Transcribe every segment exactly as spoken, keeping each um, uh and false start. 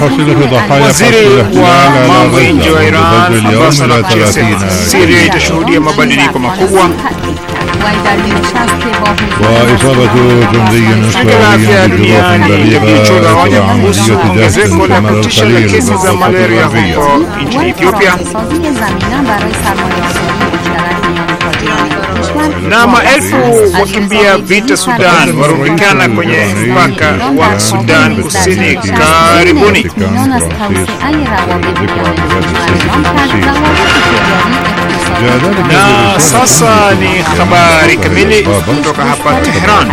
Waziri wa mambo ya nje wa Iran Abbas Araghchi amesema Syria itashuhudia mabadiliko makubwa. Shirika la Afya Duniani W H O laonya kuhusu ongezeko la kutisha la kesi za malaria huko nchini Ethiopia. Na maelfu wakimbia vita Sudan warundikana kwenye mpaka wa Sudan Kusini karibuni. Na sasa ni habari kamili kutoka hapa Tehran.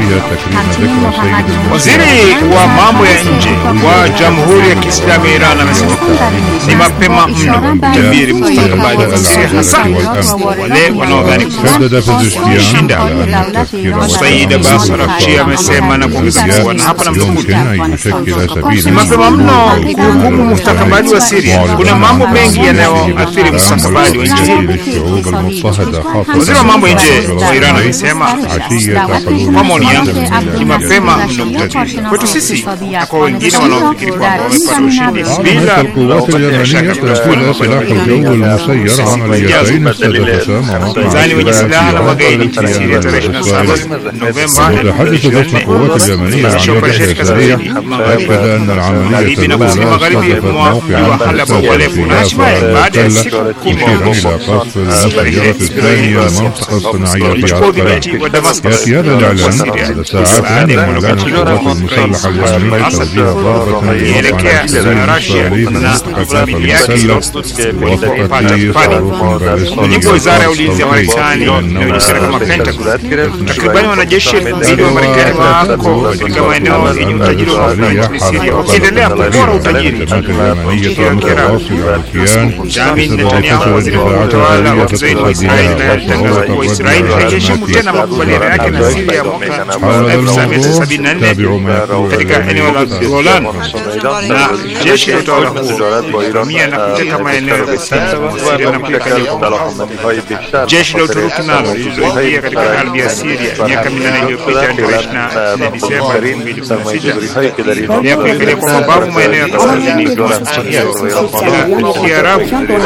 Waziri wa mambo ya nje wa Jamhuri ya Kiislamu ya Iran amesema ni mapema mno kutabiri mustakabali wa Syria, hasa wale wanaodhani kushinda. Said Abbas Araghchi amesema na kuongeza kuwa, na hapa namnukuu, ni mapema mno kuhukumu mustakabali wa Syria. Kuna mambo mengi yanayoathiri mustakabali wa nchi hii. Waziri wa mambo ya nje wa Iran alisema, kwa maoni yangu ni mapema mno kutabiri. Kwetu sisi na kwa wengine wanaofikiri kwamba wamepata ushindi bila kupata shaka kuna silaha الجو المسير عمليتين استهدفتان مناطق wenye silaha na magaidi nchini Syria tarehe ishirini na saba Novemba. وتحدث ضبط القوات اليمنية عن يده السريع أكد أن العملية الأولى استهدفت موقعا حساسا في يافا التلة مشيرا إلى قصف المسيرة الثانية منطقة صناعية في عسقلان. يأتي هذا الإعلان بعد ساعات من إعلان القوات المسلحة اليمنية توجيه ضربة لموقع إسرائيلي في منطقة يافا المسلة وفقت في صاروخ باليستي. Wizara ya ulinzi ya Marekani inayojulikana kama Pentagon, takriban wanajeshi elfu mbili wa Marekani wako katika maeneo yenye utajiri wa mafuta nchini Syria, wakiendelea kupora utajiri wa Kiarabu. Benjamin Netanyahu, waziri wa utawala wa kizayuni wa Israeli, alitangaza kuwa Israeli haiheshimu tena makubaliano yake na Syria mwaka elfu tisa mia tisa sabini na nne katika eneo la Golan, na jeshi la utawala huo limevamia na kuteka maeneo ya kusini mwa Syria na kuyakalia kwa mabavu. Jeshi la Uturuki nalo lilizoingia katika ardhi ya Syria miaka minane iliyopita tarehe ishirini na nne Disemba elfu mbili kumi na sita ya kuyakalia kwa mabavu maeneo ya kaskazini mwa nchi hiyo ya Kiarabu.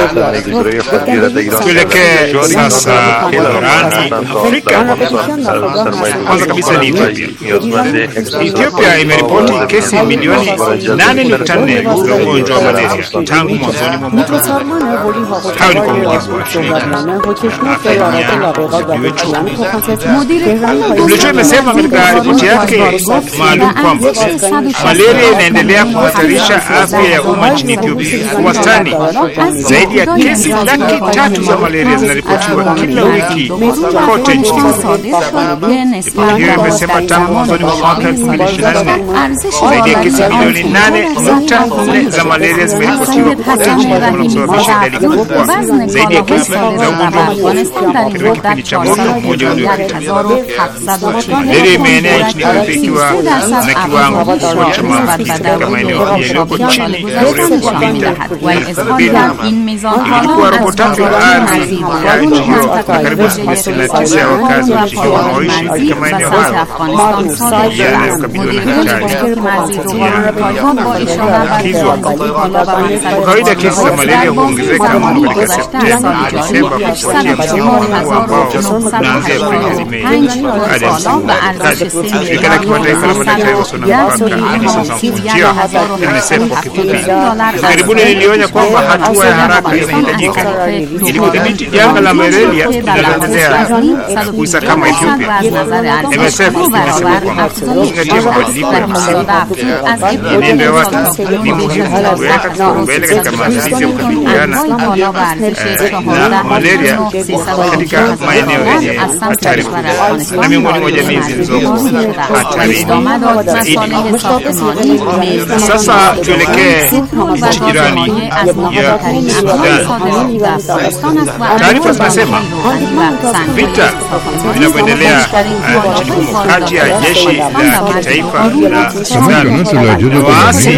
Tuelekee sasa barani Afrika. Kwanza kabisa ni Ethiopia. Ethiopia imeripoti kesi milioni nane nukta nne za ugonjwa wa malaria tangu mwanzoni mwa mwaka. Hayo ni kwa mujibu wa shirika la afya duniani W H O. Imesema katika ripoti yake maalum kwamba malaria inaendelea kuhatarisha afya ya umma nchini Ethiopia. Kwa wastani zaidi ya kesi laki tatu za malaria zinaripotiwa kila wiki kote nchini. Ripoti hiyo imesema tangu mwanzoni mwa mwaka elfu mbili ishirini na nne zaidi ya kesi milioni nane nukta nne za malaria zimeripotiwa kote nchini na kusababisha idadi kubwa zaidi ya kesi za ugonjwa huo katika kipindi cha mwaka mmoja uliopita. Malaria imeenea nchini Ethiopia ikiwa na kiwango kikubwa cha maambukizi katika maeneo yaliyoko chini ya urefu wa mita elfu mbili. Ilikuwa robo tatu ya ardhi ya nchi hiyo na karibu asilimia sitini na tisa ya wakazi wa nchi hiyo wanaoishi katika maeneo hayo yanayokabiliwa na hatari ya kwa kawaida. Kesi za malaria huongezeka mno katika Septemba na Disemba kufuatia msimu mkuu ambao unaanzia Aprili Mei hadi Mei. Shirika la kimataifa la madaktari wasio na mipaka Medecins Sans Frontieres M S F kwa kifupi, karibuni lilionya kwamba hatua ya haraka inahitajika ili kudhibiti janga la malaria linaloendelea kuisa kama Ethiopia. M S F imesema kwamba kuzingatia mabadiliko ya msimu mienendo ya watu ni muhimu kuweka kipaumbele katika maandalizi ya kukabiliana na malaria katika maeneo yenye hatari kubwa na miongoni mwa jamii zilizoko hatarini zaidi. Sasa tuelekee nchi jirani ya Sudan. Taarifa zinasema vita vinavyoendelea nchini humo kati ya jeshi la kitaifa la Sudan na waasi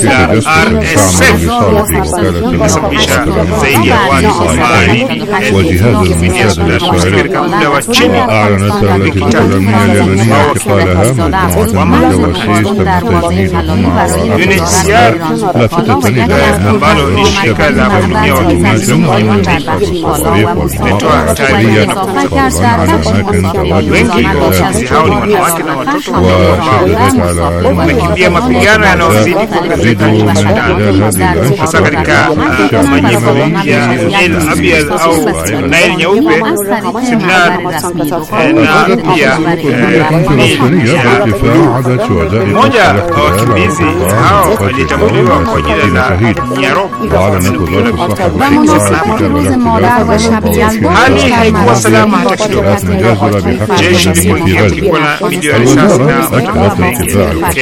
R S F kusababisha zaidi ya watu themanini في هذا المنشاد الإسرائيلي. وأعلنت اللجنة الأمنية اليابانية اعتقالها مجموعة من الجواسيس تم تجنيدهم مع لافتة إلى أن الشركة تهاجم الطريق والمواقع العسكرية فضلا عن أماكن تواجد وشهدت على wamekimbia mapigano yanayozidi kuongezeka nchini Sudan, hasa katika maeneo ya El Abyad au Nile Nyeupe, Sudan na pia mmoja wa wakimbizi hao alitambuliwa kwa jina la Nyarok. Hali haikuwa salama hata kidogo. Jeshi lilipoingia kulikuwa na milio ya risasi na watu wengi.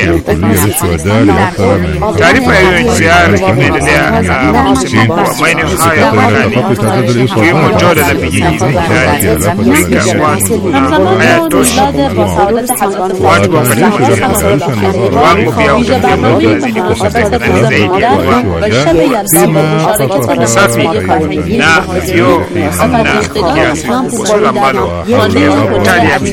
Taarifa ya U N H C R imeendelea kusema kuwa maeneo haya jirani ikiwemo Jordan na vijiji vya watu hayatoshi. Watu wakati viwango vya utapia vinazidi kuongezeka na ni zaidi ya safi na vyo hamna kiasi kubwa ambalo hospitali ya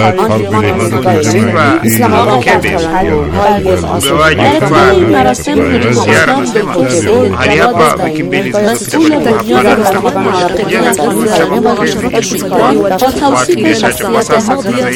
Kebe mgawaji vifaa ziara nasema hali hapa wiki mbili zilizopita hapana kutakuwa kujenga kituo cha mapokezi watu biashara kwa sasa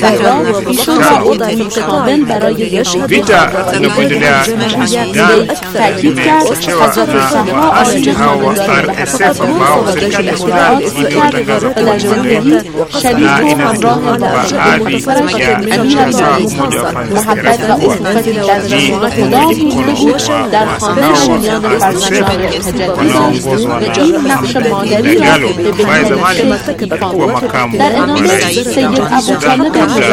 vita vinavyoendelea nchini Sudan vimechochewa na waasi hao wa R S F ambao serikali ya Sudan iliyotangaza kuwa na inazungumza baadhi ya nchi hasa Umoja wa Falme kuwa ni mkono wa waasi hao wa R S F wanaoongozwa na Dagalo ambaye zamani alikuwa makamu wa rais wa Sudan kabla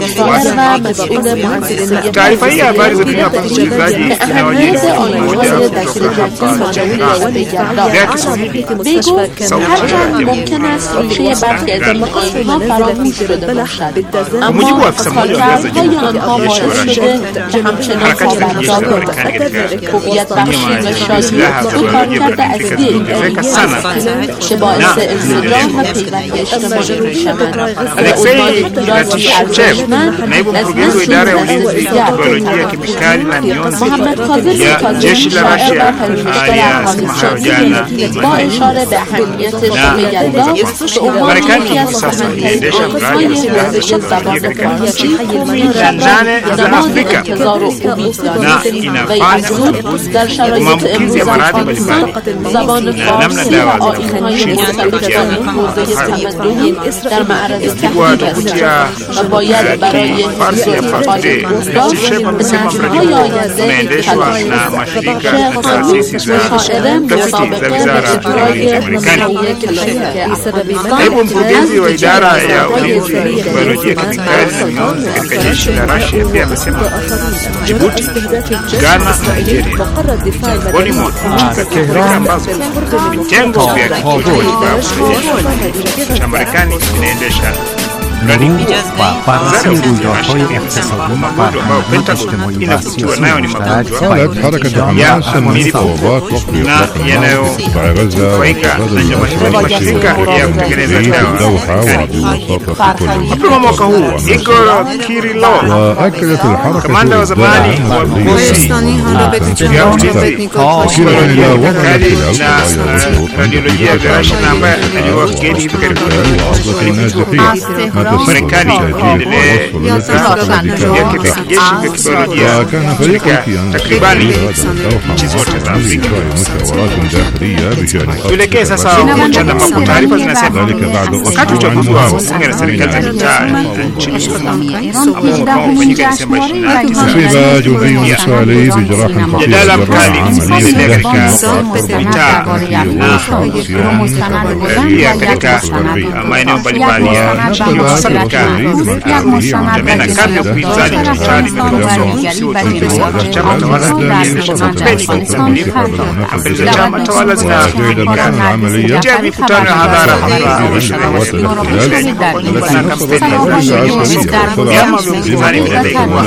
ya taarifa hii. Habari za dunia kwa msikilizaji inawajiri mmoja kutoka hapa Tehran ya Kiswahili sauti ya ممکن است ریشه برخی از اتفاقها فراموش شده باشد، اما کارکردهای آنها باعث شده که همچنان پابرجا بماند. هویت بخشی و شادی دو کارکرد اصلی این است که باعث انسجام و پیوندی اجتماعی می‌شوند. Alexei Ratishchev, naibu mkurugenzi wa idara ya ulinzi, teknolojia, kemikali na mionzi ya jeshi la Russia aliyasema hayo jana na Marekani hivi sasa inaendesha mradi wa silaha za teknolojia katika nchi kumi na nane za Afrika na inafanya uchunguzi wa maambukizi ya maradhi mbalimbali na namna dawa zinavyoshindwa kufikia kwa kupitia farsi ya Farsi. Ratishchev amesema mradi huo unaendeshwa na mashirika na taasisi za utafiti za wizara ya ulinzi ya Marekani. Naibu mkurugenzi wa idara ya ulinzi, teknolojia, kemikali na mionzi katika jeshi la Russia pia amesema Djibouti, Ghana na Nigeria miongoni mwa nchi za Kiafrika ambazo vitengo vya kituo cha Marekani vinaendesha و بررسی رویدادهای اقتصادی و فرهنگی اجتماعی و سیاسی قالت حركة حماس من فوضات وقف إطلاق النار قطاع غزة وتبادل الأسرى البشرية في الدوحة وبوساطة في كل وأكدت الحركة الداعمة مشيرة إلى وضع الاحتلال قضايا الوقوف والانتقال وعرضة النازحين Marekani inaendelea وكان فريق الكيان takribani nchi zote za Afrika. Tuelekee sasa mchana ambapo taarifa zinasema wakati uchaguzi wa bunge na serikali za mitaa nchini Somalia ambao umefanyika Desemba ishirini na tisa أصيب جندي إسرائيلي بجراح خفيف mjadala mkali unaendelea katika mitaa na pia katika maeneo mbalimbali ya hasa katika jamii na kadri ya upinzani chachari imekosoa sio tu chama tawala kimeshapeni kampeni za chama tawala zinazojulikana kupitia mikutano ya hadhara hapa na kampeni vyama vya upinzani vinadai kuwa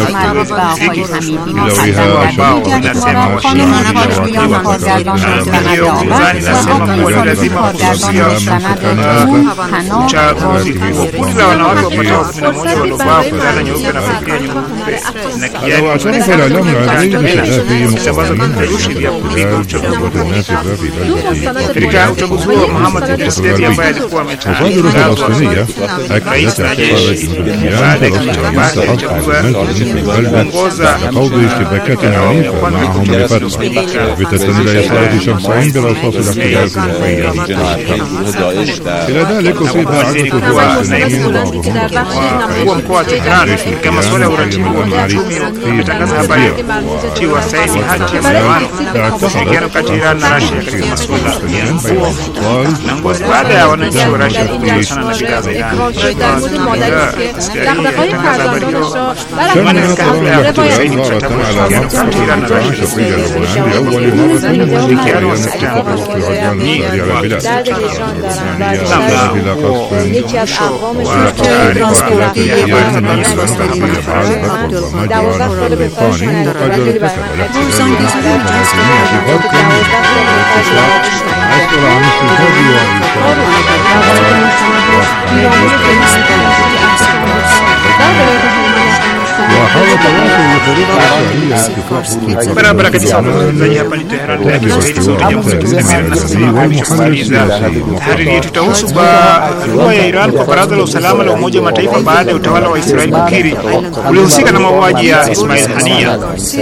ambao vinasema hiyo upinzani nasema kuwa ni lazima kuzuia uchaguzi huo. Kundi la wanawake wapatao kumi na moja waliovaa fulana nyeupe na kofia nyeupe na kijani kusambaza vipeperushi vya kupinga uchaguzi. Katika uchaguzi huo, Mohamed Idris Deby ambaye alikuwa ametangazwa rais na jeshi baada ya kutangaza kuongoza خوض اشتباكات عنيفة معهم لفترة بتتم إلى إصابة شخصين برصاص الاحتجاز الوفية. إلى ذلك أصيبها عدة فلسطينيين بعضهم ومقوى تهران كما سؤال ورتيب ومعرفي بتنغز habari tiwa saini hati ya maelewano kushirikiana kati ya Iran na Russia katika masuala ya mfuo na ngozi baada ya wananchi wa Russia kukutana na bidhaa za Iran. barabara kabisa msikilizaji, hapa ni Tehran na Kiswahili sauti ya Jamhuri ya Kiislamu ya Iran. Na sasa tunamaliza tahariri yetu itahusu barua ya Iran kwa Baraza la Usalama la Umoja wa Mataifa baada ya utawala wa Israeli kukiri ulihusika na mauaji ya Ismail Haniyeh.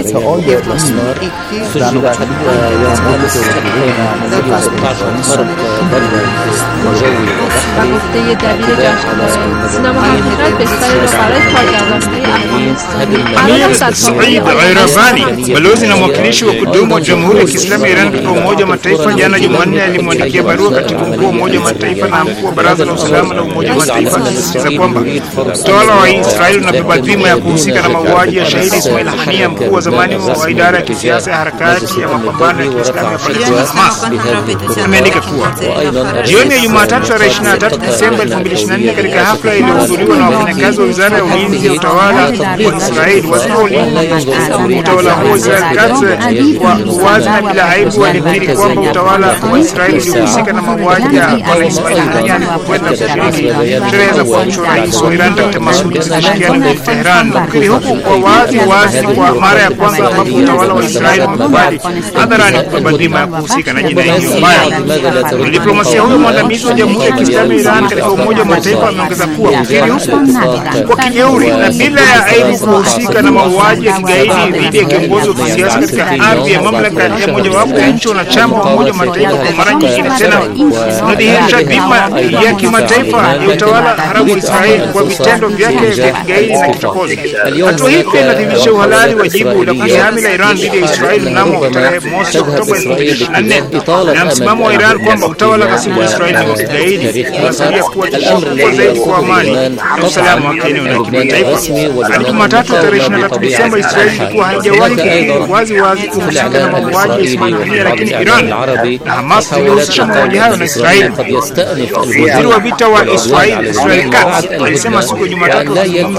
Amir Said Ghairabani, balozi na mwakilishi wa kudumu wa Jamhuri ya Kiislamu ya Iran katika Umoja wa Mataifa, jana Jumanne alimwandikia barua katibu mkuu wa Umoja wa Mataifa na mkuu wa Baraza la Usalama la Umoja wa Mataifa akisisitiza kwamba utawala wa Israeli unabeba dhima ya kuhusika na mauaji ya shahidi Ismail Haniyeh, mkuu wa zamani wa idara ya kisiasa ya harakati ya mapambano ya Kiislamu ya Palestina Hamas. Ameandika kuwa jioni ya Jumatatu tarehe ishirini na tatu Desemba elfu mbili ishirini na nne katika hafla iliyohudhuriwa na wafanyakazi wa Wizara ya Ulinzi ya utawala wa Israeli, waziri wa ulinzi utawala huo Israel Katz kwa wazi na bila aibu walikiri kwamba utawala wa Israeli ulihusika na mauaji ya Bwana Ismail Haniyeh alipokwenda kushiriki sherehe za kuapishwa rais wa Iran Dr. Masoud Pezeshkian mjini Tehran. Kiri huku kwa wazi wazi kwa mara ya kwanza ambapo utawala wa Israeli umekubali hadharani kubeba dhima ya kuhusika na jinai hiyo mbaya. Diplomasia huyo mwandamizi wa Jamhuri ya Kiislamu ya Iran katika Umoja wa Mataifa ameongeza kuwa kukiri huku kwa kijeuri na bila ya aibu kuhusika na mauaji ya kigaidi dhidi ya kiongozi wa kisiasa katika ardhi ya mamlaka ya mojawapo ya nchi wanachama wa Umoja wa Mataifa kwa mara nyingine tena unadhihirisha dhima ya kimataifa ya utawala haramu wa Israeli kwa vitendo vyake vya kigaidi na kichokozi. Hatua hii pia inadhihirisha uhalali wa jibu la kujihami la Iran dhidi ya Israeli mnamo tarehe mosi Oktoba elfu mbili ishirini na nne na msimamo wa Iran kwamba utawala ghasibu wa Israeli ni wa kigaidi unasalia kuwa tishio kubwa zaidi kwa amani na usalama wa kieneo na kimataifa. Hadi Jumatatu tarehe ishirini na tatu Desemba Israeli ilikuwa haijawahi kukiri wazi wazi kuhusika na mauaji ya Ismail Haniyeh, lakini Iran na Hamas zilihusisha mauaji hayo na Israeli. Waziri wa vita wa Israeli Israel Katz alisema siku ya Jumatatu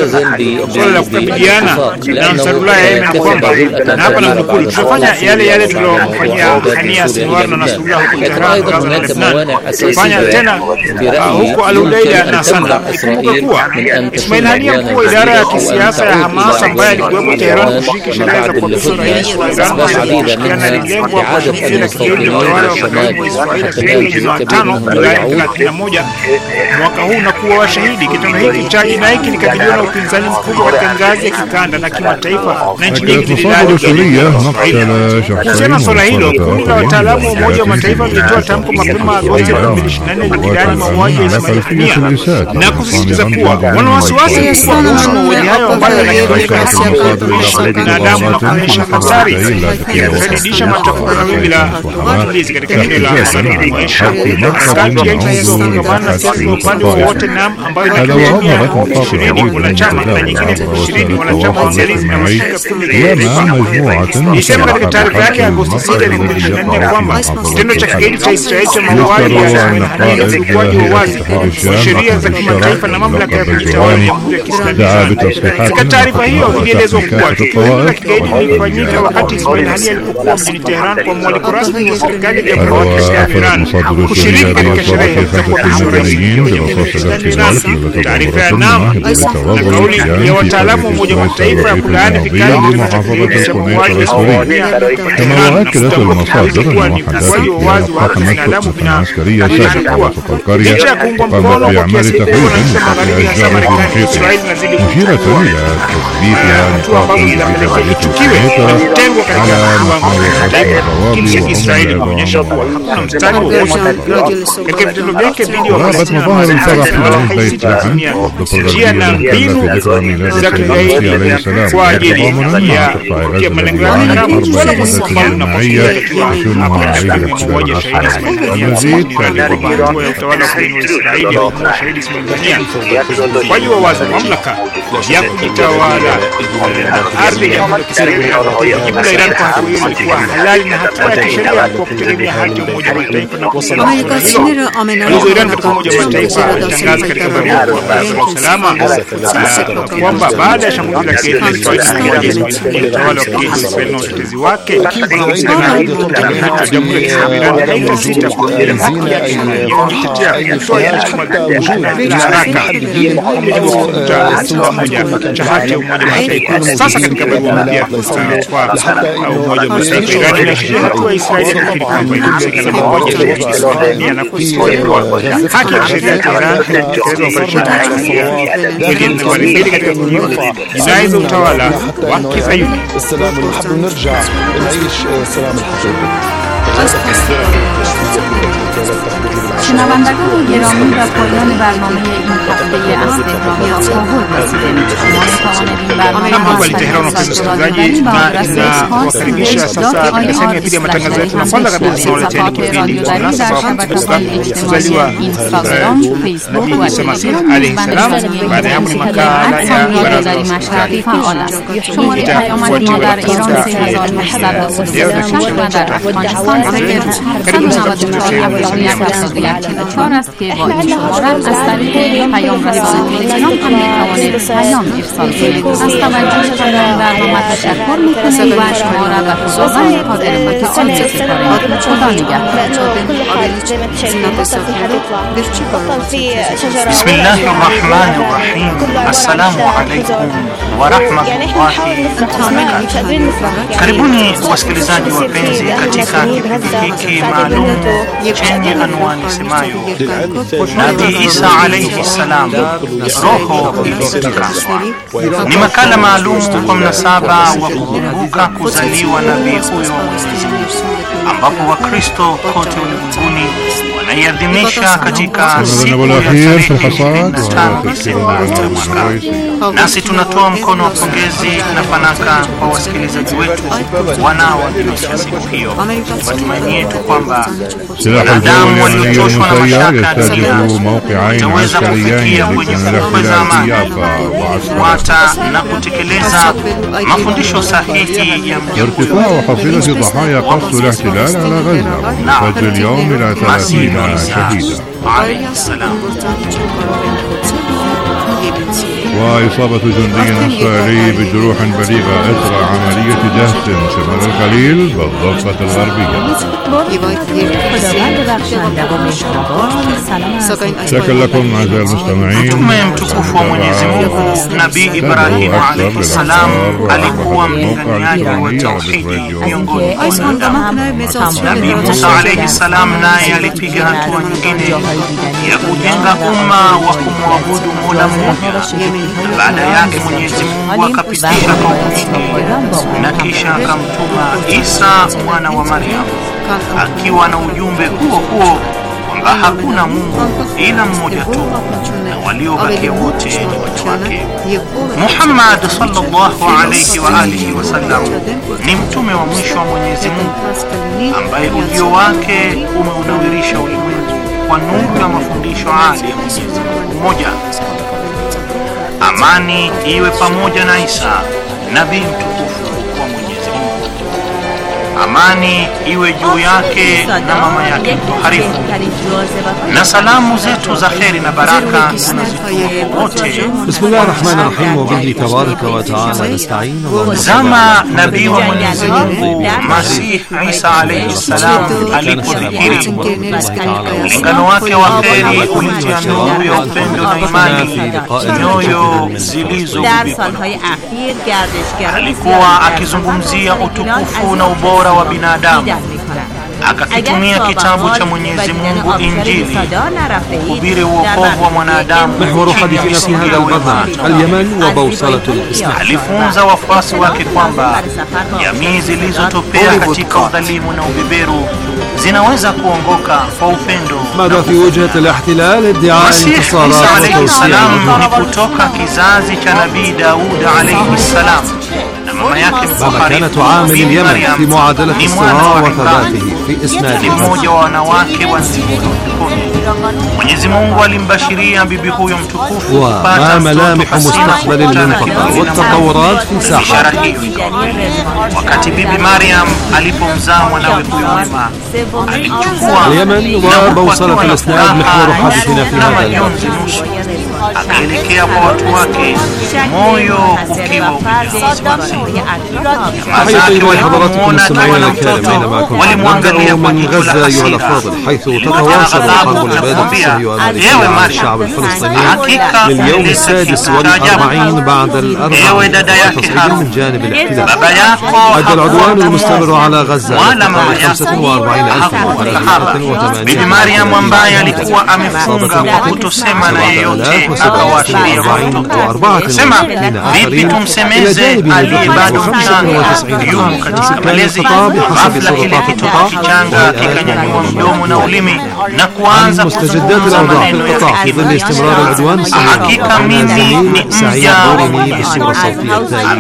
suala la kukabiliana na Ansarullah ya Yemen kwamba, na hapa namnukuu, tutafanya yale yale tuliyofanyia Haniyeh, Sinwar na Nasrullah huko Tehran, Gaza na Lebanon, tutafanya tena huko Al-Udeida na Sanaa. Ikumbuka kuwa Ismail Haniyeh, mkuu wa idara ya kisiasa ya Hamas ambaye alikuwepo Tehran kushiriki sherehe za kuapishwa rais wa Iran na alilengwa kwa shinikizo kijeuri la utawala wa kigeni wa Israeli siku ya Jumatano Julai thelathini na moja mwaka huu na kuwa washahidi. Kitendo hiki cha jinai kilikabiliwa na upinzani mkubwa katika ngazi ya kikanda na kimataifa na nchi nyingi zilidai kuhusiana na swala hilo. Kundi la wataalamu wa Umoja wa Mataifa lilitoa tamko mapema Agosti elfu mbili ishirini na nne likidai mauaji ya Ismail Haniyeh na kusisitiza kuwa wana wasiwasi mkubwa kuhusu mauaji hayo ambayo binadamu na kuonyesha hatari ya kuzidisha machafuko na wimbi la wakimbizi katika eneo la magharibi mwa Asia. Kati ya nchi zinazofungamana na siasa upande wowote na ambayo inakaribia ishirini wanachama na nyingine ishirini wanachama wa Uangalizi na washirika kumi na isema katika taarifa yake ya Agosti sita elfu mbili ishirini na nne kwamba kitendo cha kigaidi cha Israeli cha mauaji ya ukiukwaji wa wazi wa sheria za kimataifa na mamlaka ya kujitawala ya Jamhuri ya Kiislamu. Katika taarifa hiyo ilielezwa kuwa tukio la kigaidi lilifanyika wakati Ismail alipokuwa mjini Tehran kwa mwaliko rasmi wa serikali ya Jamhuri ya Kiislamu ya Iran kushiriki katika sherehe za kuapishwa rais wa Jamhuri ya Kiislamu ya Iran. Taarifa ya NAM na kauli ya wataalamu wa Umoja wa Mataifa ya kulaani vikali kitendo cha kigaidi cha mauaji ya كما وأكدت المصادر أن وحدات البيانات الخاصة العسكرية سابقة وسط القرية قامت بأعمال تخريب لقطع أشجار في محيطها مشيرة إلى تثبيتها نقاط الاتفاقية السيطرة على محاور الروابي وغابت مظاهر الفرح في بني بيت لحم ضد الرجل التي بتعميلات سيدنا المسيح عليه السلام تضامنا مع تقطع غزة العالم أربع مدة جماعية يشنها عائلة الاحتلال المزيد wajua wazi mamlaka ya kujitawala ardhi ya Jamhuri ya Iran kwa hatua hiyo ilikuwa halali na hatua ya kisheria kwa kutegemea haki ya Umoja wa Mataifa na kusema hilo. Iran katika Umoja wa Mataifa ilitangaza katika barua kwa Baraza la Usalama kwamba baada ya shambulio la kigaidi la Israeli utawala wa kigaidi wa Israeli na utetezi wake na Jamhuri ya Kiislamu ya Iran haitasita kutetea haki yake ya kujitetea kutoa yale madhara na haraka cha haki ya Umoja wa Mataifa. Sasa katika barua mpya kwa Umoja wa Mataifa, Iran inashikilia hatua ya Israeli ya kukiri kwamba inahusika na mauaji ya Kiislamu na kusisitiza kuwa haki ya sheria ya Iran inatekelezwa operesheni milioni nambari mbili katika kujibu jinai za utawala wa Kizayuni. السلام ونحب نرجع نعيش السلام الحقيقي. شنوندگان گرامی و پایان برنامه این هفته از تهران یا کابل رسیدیم. شما میتوانید این برنامه را kuwakaribisha sasa katika sehemu ya pili ya matangazo yetu, na kwanza kabisa tunawaleteni kipindi cha kuzaliwa Instagram, Facebook و Masihi alayhi salam. Baada ya hapo ni makala ya baraza la مشرقی فعال است. شماره پیامک ما در ایران سه هزار و هشتصد و سی و شش و در افغانستان صفر نود و چهار هفتاد و یک چهل و چهار است که با این شماره از طریق پیام رسانی تلگرام هم میتوانید پیام ارسال کنید. از توجه شما برنامه تشکر میکنیم و شماره و خداوند قادر متعال میسپاریم. خدا نگهدار. بسم الله الرحمن الرحيم. السلام عليكم ورحمة الله وبركاته. Karibuni wasikilizaji wapenzi katika kipindi hiki maalum chenye anwani semayo Nabii Isa alayhi salam, roho iliyotakaswa. Ni makala maalum kwa mnasaba wa kukumbuka kuzaliwa nabii huyo ambapo Wakristo kote ulimwenguni wanaiadhimisha katika siku ya ishirini na tano Desemba kila mwaka. Nasi tunatoa mkono wa pongezi na fanaka kwa wasikilizaji wetu wanaoadhimisha siku hiyo. Matumaini yetu kwamba wanadamu waliochoshwa na mashaka wataweza kufikia kwenye fukwe za amani, kufuata na kutekeleza mafundisho sahihi ya ارتفاع حصيلة ضحايا قصف الاحتلال على غزة وفجر اليوم إلى ثلاثين شهيدا عليه السلام. وإصابة جندي إسرائيلي بجروح بليغة أثر عملية دهس شمال الخليل بالضفة الغربية. شكرا لكم أعزائي المستمعين. Mtume mtukufu wa Mwenyezi Mungu Nabii Ibrahim alayhi salam alikuwa mlinganiaji wa tauhidi miongoni mwa wanadamu. Nabii Musa alayhi salam naye alipiga hatua nyingine ya kujenga umma wa kumwabudu Mola mmoja. Baada yake Mwenyezi Mungu akapitisha kaumu nyingi na kisha akamtuma Isa mwana wa Maryam akiwa na ujumbe huo huo kwamba hakuna Mungu ila mmoja tu na waliobakia wote ni watu wake. Muhammad sallallahu alayhi wa alihi wasallam ni mtume wa mwisho wa Mwenyezi Mungu ambaye ujio wake umeunawirisha ulimwengu kwa nuru ya mafundisho hadi ya Mwenyezi Mungu mmoja. Amani iwe pamoja na Isa, nabii mtukufu wa Mwenyezi Mungu. Amani iwe juu yake na mama yake mtoharifu. Na salamu zetu za kheri na baraka tunazitoa wote. Bismillahirrahmanirrahim wa bihi tabaraka wa ta'ala nasta'in. Zama nabii wa Mwenyezi Mungu Masih Isa alayhi salam alipodhihiri, ulingano wake wa kheri ulitia nuru ya upendo na imani nyoyo zilizogubikwa. Alikuwa akizungumzia utukufu na ubora wa binadamu, akakitumia kitabu cha Mwenyezi Mungu Injili kuhubiri uokovu wa mwanadamu. محور حديثنا في هذا البرنامج اليمن وبوصلة الإسلام. Alifunza wafuasi wake kwamba jamii zilizotopea katika udhalimu na ubeberu zinaweza kuongoka kwa upendo. ماذا في وجهة الاحتلال ادعاء انتصارات وتوسيع ni kutoka kizazi cha Nabii Daud alayhi salam na mama yake ماذا كانت تعامل اليمن في معادلة الصراع وثباته في إسناد mmoja wa wanawake wa Mwenyezi Mungu alimbashiria bibi huyo mtukufu kupata ملامح مستقبل المنطقة والتطورات في ساحة. Wakati bibi Maryam alipomzaa mwanawe huyo mwema, alichukua اليمن وبوصلة الإسناد محور حديثنا في هذا البرنامج. akaelekea kwa watu wake moyo ukiwa تحية إلى حضراتكم المستمعين الكرام أينما كنتم. نبدأ من غزة أيها الأفاضل، حيث تتواصل حرب الإبادة الصهيونية على الشعب الفلسطيني لليوم السادس والأربعين بعد الأربعين وتصعيد من جانب الاحتلال. أدى العدوان المستمر على غزة حوالي خمسة وأربعين ألف وثلاثمائة وثمانين وأربعة وستين آخرين إلى جانب الجنود وخمسة وتسعين كان الخطاب بحسب سلطات القطاع عن مستجدات الأوضاع في القطاع في ظل استمرار العدوان الصهيوني. الزميل سعيد دورمي بالصورة الصوتية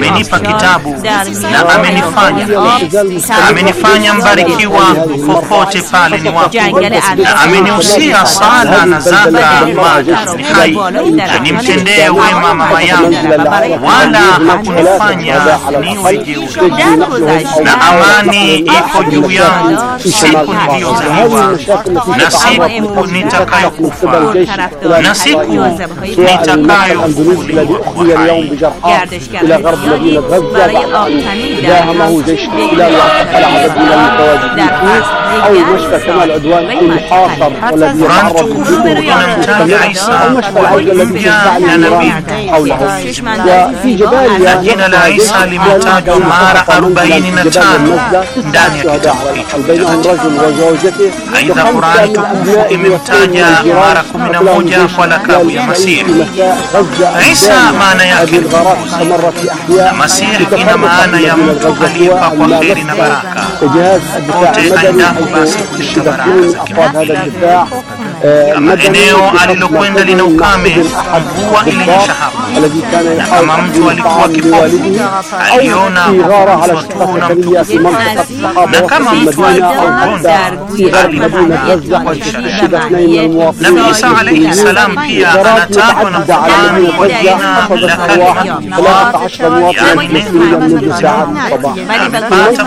التالية. amenifanya mbarikiwa popote pale ni wapo, na amenihusia sala na zaka maadamu ni hai, na nimtendee wema mama yangu wala hakunifanya niwe jeuri, na amani iko juu yangu siku niliyozaliwa na siku nitakayokufa na siku nitakayofufuliwa kwa hai. إلى غرب مدينة غزة داهمه جيش الاحتلال واعتقل عدد من المتواجدين فيه أو المشفى كما العدوان المحاصر والذي يتعرض للمستمر أو مشفى العودة الذي يدفع النيران حوله. وفي جباليا limetajwa mara arobaini na tano ndani ya kitabu hicho. Aidha, Qur'an tukufu imemtaja mara kumi na moja kwa lakabu ya Masih. Isa maana yake na Masih ina maana ya mtu aliyepakwa kheri na baraka. Pote aendapo basi kuleta baraka za kama eneo alilokwenda lina ukame, mvua ilinyesha hapo, na kama mtu alikuwa kipofu aliona kufuatu na mtukufu, na kama mtu alikuwa mgonjwa aliponya kwa ishara. Nabii Isa alayhi salam pia anatajwa na Qur'an kwa jina la kalima, yani neno la Mwenyezi Mungu, alipata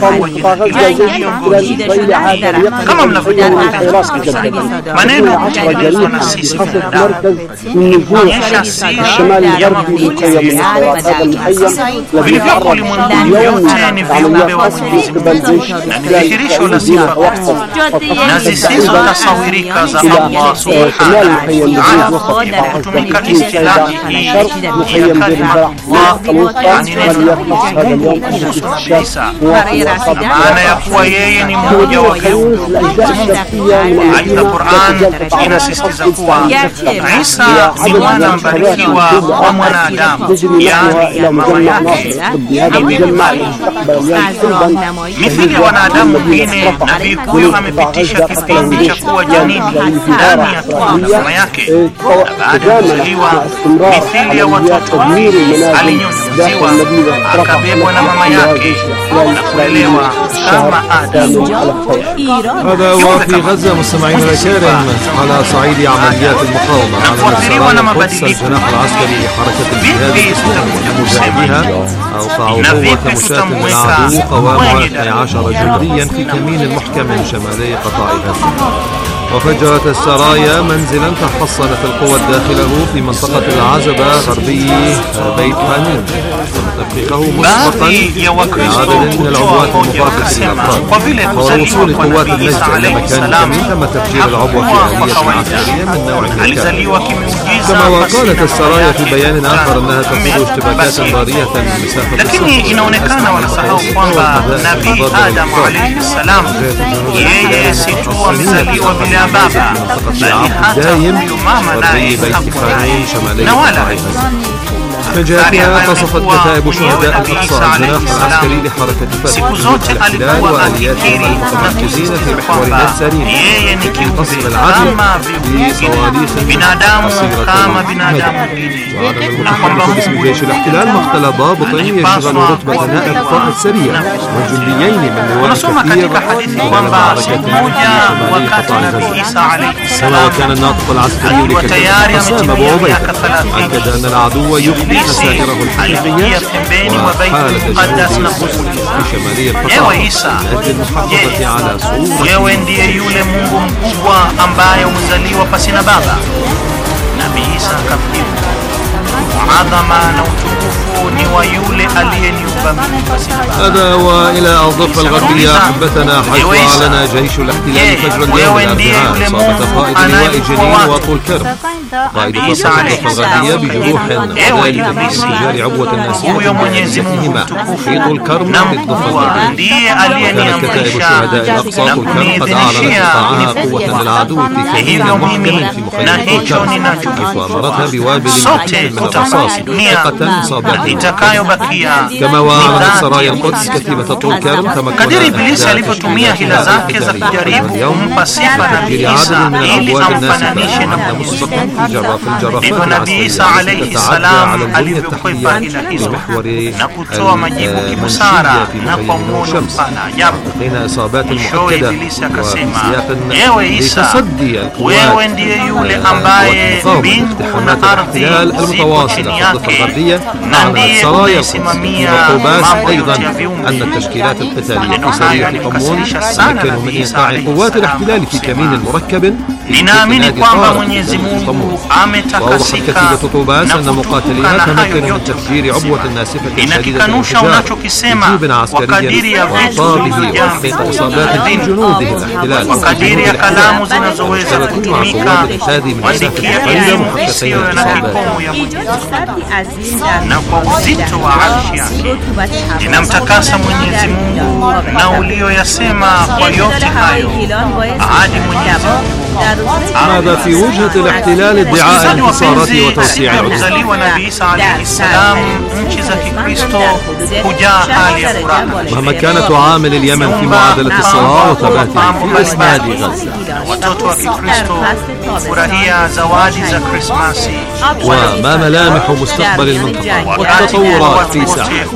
kama mnavyojua maneno hutengenezwa na sisi binadamu ili kuonyesha siri ya mambo vilivyopo ulimwenguni. Yote ni viumbe wa Mwenyezi Mungu na ni dhihirisho la sifa na zisizotasawirika za Allah subhanahu wa ta'ala. Kutumika istilahi hii ya kalima Allah, yani neno kuhusu Nabii Isa, maana ya kuwa yeye ni mmoja wa viumbe wa Mwenyezi Mungu. Aidha, Qur'an inasisitiza kuwa Isa ni mwana mbarikiwa wa mwanadamu, yani mama yake, ni Bibi Maryam. Mithili ya wanadamu wengine, nabii huyu amepitisha kipindi cha kuwa janini ndani ya tumbo la mama yake, na baada ya kuzaliwa, mithili ya watoto wengine, alinyonyoziwa, akabebwa na mama yake na kulelewa kama Adamu. هذا وفي غزة مستمعين الكرام على صعيد عمليات المقاومة على سرايا القدس الجناح العسكري لحركة الجهاد المجاهدين أوقعوا قوة مشاة العدو قوامها اثني عشر جنديا في كمين محكم شمالي قطاع غزة. وفجرت السرايا منزلا تحصنت القوى داخله في منطقة العزبة غربي بيت حنين، وتدقيقه مسبقا بعدد من العبوات المفرقة للأفراد، ووصول قوات النجدة إلى مكان كمين تم تفجير العبوة في آلية عسكرية من نوع الكامل. كما وقالت السرايا في بيان آخر أنها تقود اشتباكات نارية مسافة lakini inaonekana wanasahau kwamba Nabii Adam alayhi salam yeye si tu amezaliwa bila baba, bali hata huyu mama naye hakuwa na wala. من جهتها قصفت كتائب شهداء الأقصى الجناح العسكري لحركة فتح الاحتلال وآلياتهم المتمركزين في محورها السليم في قصف العدل بصواريخ قصيرة مهدئة. وعلم المتحرك باسم جيش الاحتلال مقتل ضابط يشغل رتبة نائب قائد سريع وجنديين من لواء كثير خلال معركة شمالي قطاع غزة. كما وكان الناطق العسكري لكتائب حسام أبو عبيدة أكد أن العدو يخفي خسائره الحقيقية وحالة جنود في شمالي القطاع لأجل المحافظة على صعود. Wewe ndiye yule Mungu mkubwa ambaye umezaliwa pasina baba. Nabii Isa akamjibu, adhama na utukufu ni wa yule aliyeniumba mimi pasina baba. هذا وإلى الضفة الغربية أحبتنا، حيث أعلن جيش الاحتلال فجر اليوم الأربعاء إصابة قائد لواء جنين وطول كرم قائد خط الضفة الغربية بجروح وذلك في انفجار عبوة ناسفة بمنزلتهما في طول كرم في الضفة الغربية. وكانت كتائب شهداء الأقصى طول كرم قد أعلنت إقطاعها قوة للعدو في كمين محكم في مخيم طول كرم، حيث أمرتها بوابل محكم من الرصاص ثقة إصاباتها. كما وأعلنت سرايا القدس كتيبة طول كرم kadiri Ibilisi alivyotumia hila zake za kujaribu kumpa sifa Nabii Isa ili amfananishe na Mungu, ndivyo Nabii Isa alayhi salam alivyokwepa hila hizo na kutoa majibu kibusara na kwa muono mpana ajabu. Mwishowe Ibilisi akasema, ewe Isa, wewe ndiye yule ambaye mbingu na ardhi zipo chini yake na ndiye unayesimamia mambo yote ya viumbe. أن التشكيلات القتالية في سرية قمون تمكنوا من إيقاع قوات الاحتلال في كمين مركب Ninaamini kwamba Mwenyezi Mungu ametakasika كتيبة طوباس أن مقاتليها تمكنوا من تفجير عبوة ناسفة شديدة الانفجار بجيب عسكري وأعطى به وتحقيق إصابات في جنوده الاحتلال wakadiri ya kalamu zinazoweza kutumika kuandikia elimu isiyo na kikomo ya Mwenyezi Mungu na kwa uzito wa arshi yake. Ninamtakasa Mwenyezi Mungu na ulioyasema kwa yote hayo ahadi Mwenyezi Mungu. هذا في وجهة الاحتلال ادعاء الانتصارات وتوسيع العدو. مهما كانت تعامل اليمن في معادلة الصراع وثباتها في إسناد غزة. وما ملامح مستقبل المنطقة والتطورات في ساحتها.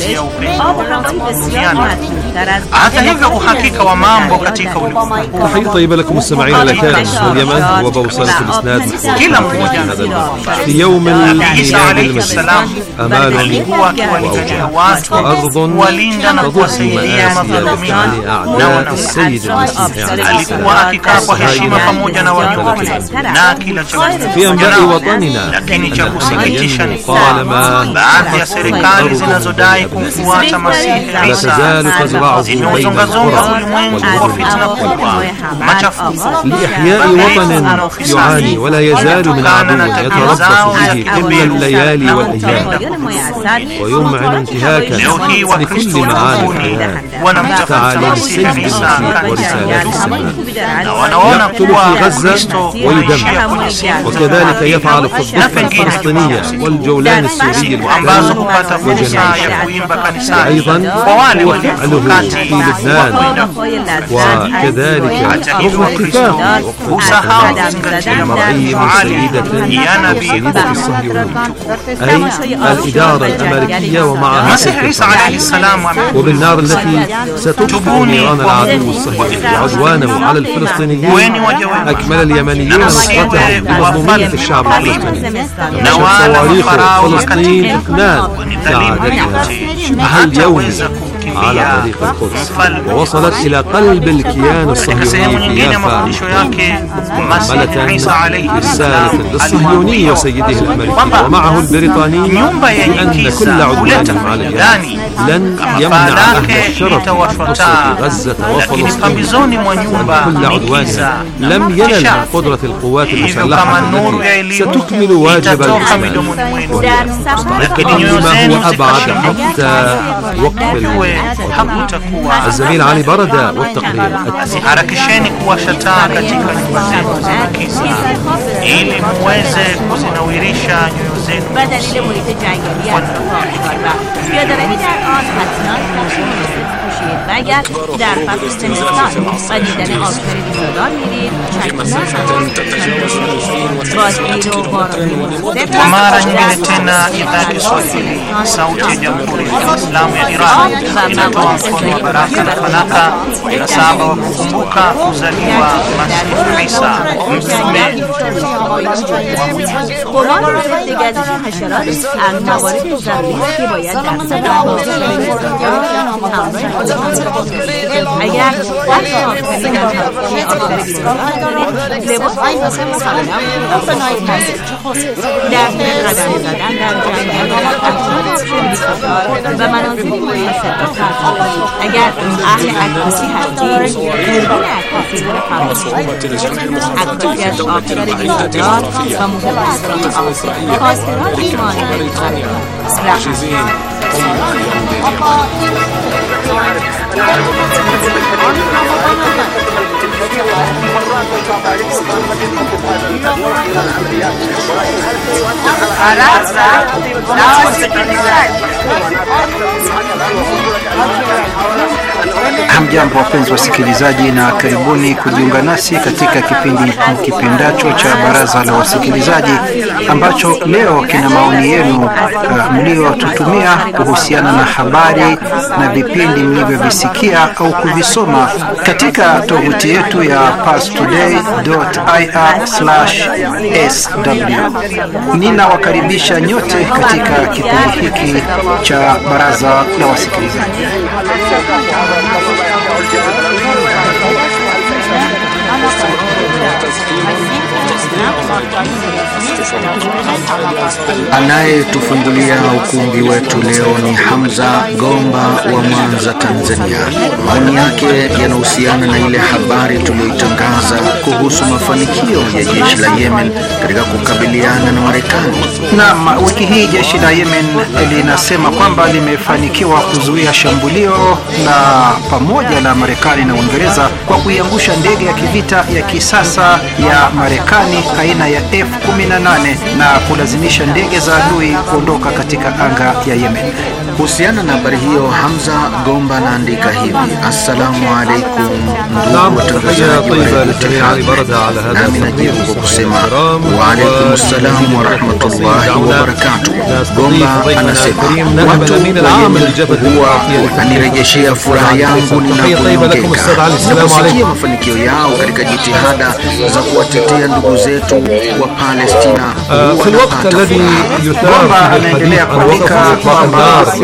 تحية طيبة لكم مستمعين الأكارم. واليمن هو بوصلة الإسناد محور هذا الوقت. في يوم الميلاد المسيح أمال وأوجاع وأرض تضم مآسي بتعني أعداء السيد المسيح عليه السلام. في أنباء وطننا أن طالما لا تزال تزرع وصراعه بين القرى لإحياء وطن يعاني ولا يزال من عدو يتربص به كل الليالي والأيام ويمعن انتهاكا لكل معاني الحياة تعاليم السيد المسيح ورسالات السماء. يقتل في غزة ويدمر، وكذلك يفعل في الضفة الفلسطينية والجولان السوري المحتل وجنوب. أيضا هو فعله في لبنان، وكذلك رغم اتفاقه المرعي من سيدة سيدة الصهيونية أي الإدارة الأمريكية ومعها وبالنار التي ستطفئ نيران العدو الصهيوني عدوانه على الفلسطينيين. أكمل اليمنيون نصرتهم بمضمونية الشعب الفلسطيني. نشأت صواريخ فلسطين اثنان كعادتها شبه اليوم على طريق القدس، ووصلت إلى قلب الكيان الصهيوني في يافا محملة رسالة للصهيوني وسيده الأمريكي ومعه البريطاني بأن كل عدوانهم على اليمن لن يمنع أهل الشرف نصرة غزة وفلسطين، وأن كل عدوانهم لم ينل من قدرة القوات المسلحة التي ستكمل واجب الإسلام وهي مستعدة لما هو أبعد حتى وقف الوقت. الزميل علي بردة والتقرير. harakisheni kuwashataa katika nyumba zenu za kisa ili muweze kuzinawirisha nyoyo zenu. بدلیل محیط جنگلی پیاده‌روی در آن حتما پوشید و اگر در فصل زمستان و دیدن آبشار بیزادار میرید Kwa mara nyingine tena idhaa ya Kiswahili sauti ya Jamhuri ya Kiislamu ya Iran inatoa mkono wa baraka na fanaka mnasaba wa kukumbuka kuzaliwa Masihi Isa mtume قرآن راجع به گردش حشرات از موارد ضروری که باید در صدر اگر وقت آفرین در حقیقی آفر بیزادار دارید لباس آفرین سالم در قدم زدن در جنگل و مناظری منحصر به فرد. اگر اهل عکاسی هستید دوربین عکاسی رو عکاسی از آفر بیزادار و متوسط خواستگاه مانند Hamjambo wapenzi wasikilizaji, na karibuni kujiunga nasi katika kipindi kipendacho cha Baraza la Wasikilizaji ambacho leo kina maoni yenu uh, mliotutumia kuhusiana na habari na vipindi mlivyovisikia au kuvisoma katika tovuti yetu ya pars today dot i r slash s w. Ninawakaribisha nyote katika kipindi hiki cha Baraza la Wasikilizaji. Anayetufungulia ukumbi wetu leo ni Hamza Gomba wa Mwanza, Tanzania. Maoni yake yanahusiana na ile habari tuliyotangaza kuhusu mafanikio ya jeshi la Yemen katika kukabiliana na Marekani. Na wiki hii jeshi la Yemen linasema kwamba limefanikiwa kuzuia shambulio la pamoja la Marekani na Uingereza kwa kuiangusha ndege ya kivita ya kisasa ya Marekani aina ya F kumi na nane na kulazimisha ndege za adui kuondoka katika anga ya Yemen. Kuhusiana na habari hiyo, Hamza Gomba anaandika hivi: Assalamu alaikum ndugu watangazaji wa Ittihad. Nami najibu kwa kusema wa alaikum assalam wa rahmatullahi wa barakatuh. Gomba anasema watu wa Yemen huwa wanirejeshea furaha yangu ninapoongeka kusikia mafanikio yao katika jitihada za kuwatetea ndugu zetu wa Palestina في الوقت الذي يثار فيه الحديث عن وقف إطلاق النار في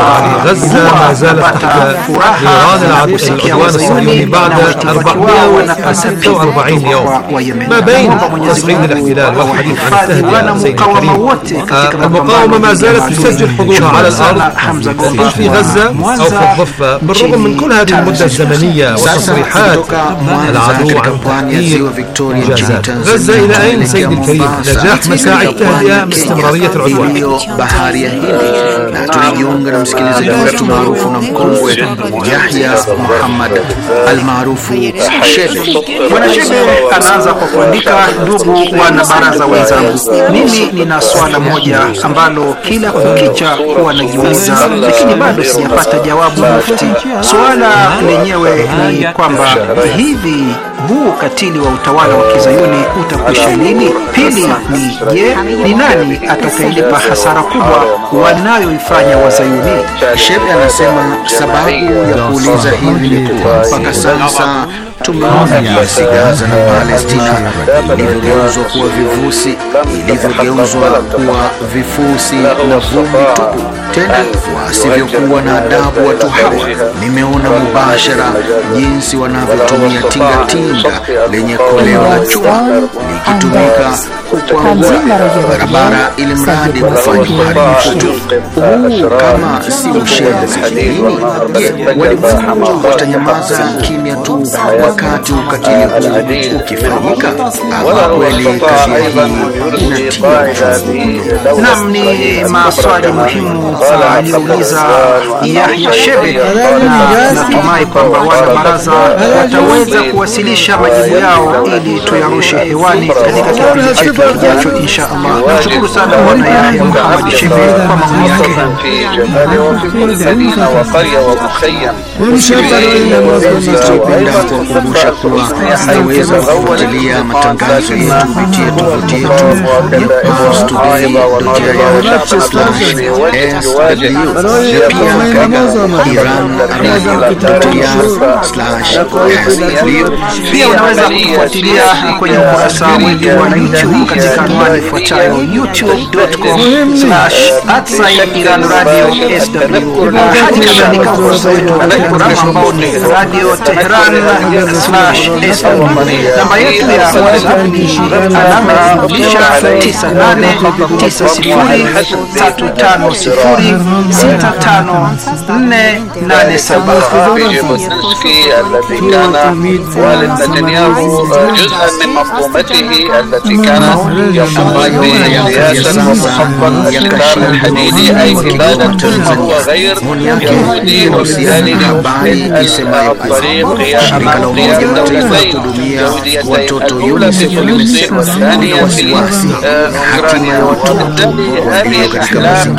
غزة ما زالت تحت نيران العدوان الصهيوني بعد أربعمائة وستة وأربعين يوم ما بين تصعيد الاحتلال والحديث عن التهدئة. سيدي الكريم، المقاومة ما زالت تسجل حضورها على الأرض في غزة أو في الضفة بالرغم من كل هذه المدة الزمنية وتصريحات العدو عن تحقيق إنجازات. غزة إلى أين سيدي الكريم نجاح مساعي التهدئة من استمرارية العدوان؟ baharia hili na tulijiunga na msikilizaji wetu maarufu na mkongwe Yahya Muhammad almaarufu Shebe. Bwana Shebe anaanza kwa kuandika, ndugu wana baraza wenzangu, mimi nina swala moja ambalo kila kukicha huwa najiuliza, lakini bado sijapata jawabu mufti. Swala lenyewe ni kwamba hivi huu ukatili wa utawala wa Kizayuni utakwisha lini? Pili ni je, ni nani atakayelipa hasara kubwa wanayoifanya Wazayuni? Shebe anasema sababu ya kuuliza hivi ni kuwa mpaka sasa tumeona jinsi Gaza na Palestina ilivyogeuzwa kuwa vivusi, ilivyogeuzwa kuwa vifusi na vumbi tupu, tena wasivyokuwa na adabu watu hawa. Nimeona mubashara jinsi wanavyotumia tingatinga lenye koleo la chuma likitumika kukwangua barabara ili mradi kufanya uharibifu tu. Huu kama si ushenzi nini? Je, walimwengu watanyamaza kimya tu wakati ukatili huu ukifanyika? Ama kweli kadhia hii inatia? Naam, ni maswali muhimu aliyouliza Yahya Shebe, na natumai kwamba wana baraza wataweza kuwasilisha majibu yao ili tuyarushe hewani katika kipindi chetu kijacho insha Allah. Nashukuru sana bwana Yahya Muhammad Shebe kwa maoni yake. Kukumbusha kuwa unaweza kufuatilia matangazo yetu kupitia tovuti yetu ya pars today dot i r slash s w, pia katika iran dot i r slash s w. Pia unaweza kufuatilia kwenye ukurasa wetu wa YouTube katika anwani ifuatayo youtube dot com slash at iran radio s w, na hadi kadhalika ukurasa wetu wa Telegram ambao ni Radio Tehran slash s w. Namba yetu ya WhatsApp ni alama ya kujumlisha tisa nane tisa sifuri tatu tano sifuri sita tano nne nane saba. الذي كان والد نتنياهو جزءا من مفهومته التي كانت يقوم بالسياسة ومخطط القطار الحديدي أي إبادة وهو غير يهودي وسيالي الطريق قيادة الدولتين يهوديتين الأولى في فلسطين والثانية في أوكرانيا. وبالتالي هذه الأحلام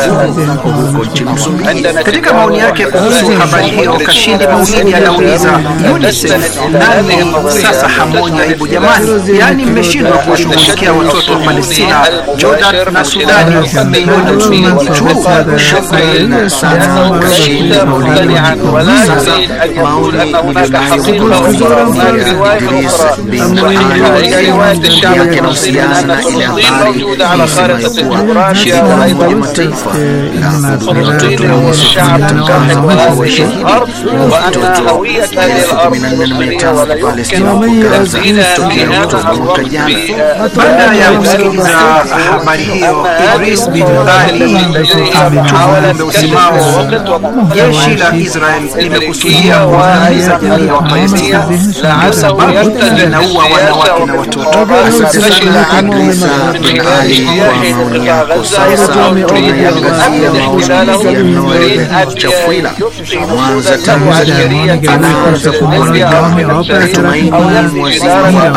عندنا katika maoni yake kuhusu habari hiyo, Kashindi Maulidi anauliza UNICEF nani sasa hamonyi aibu jamani? Yani mmeshindwa kuwashughulikia watoto wa Palestina, Jordan na Sudani milioni mingi tu. Shukrani sana Kashindi Maulidi ولا نزيد أن يقول أن هناك حقيقة وهناك رواية أخرى. رواية الشعب الفلسطيني أن فلسطين موجودة على خارطة الجغرافيا وأيضا فلسطين هو الشعب الواحد وهذه الأرض، وأن هوية هذه الأرض فلسطينية ولا يمكن تزيينها بهذا الوقت. Baada ya kusikiliza habari hiyo, Idris bin Ali ametoa msimamo. Jeshi la Israel limekusudia kuangamiza jamii ya Wapalestina kwa sababu linaua wanawake na watoto. Idris bin Ali kwa maoni yako. Sasa tunaiangazia maoni ya Chafuila Mwanza, Tanzania. Anaanza kumwandika natumaini waziri wa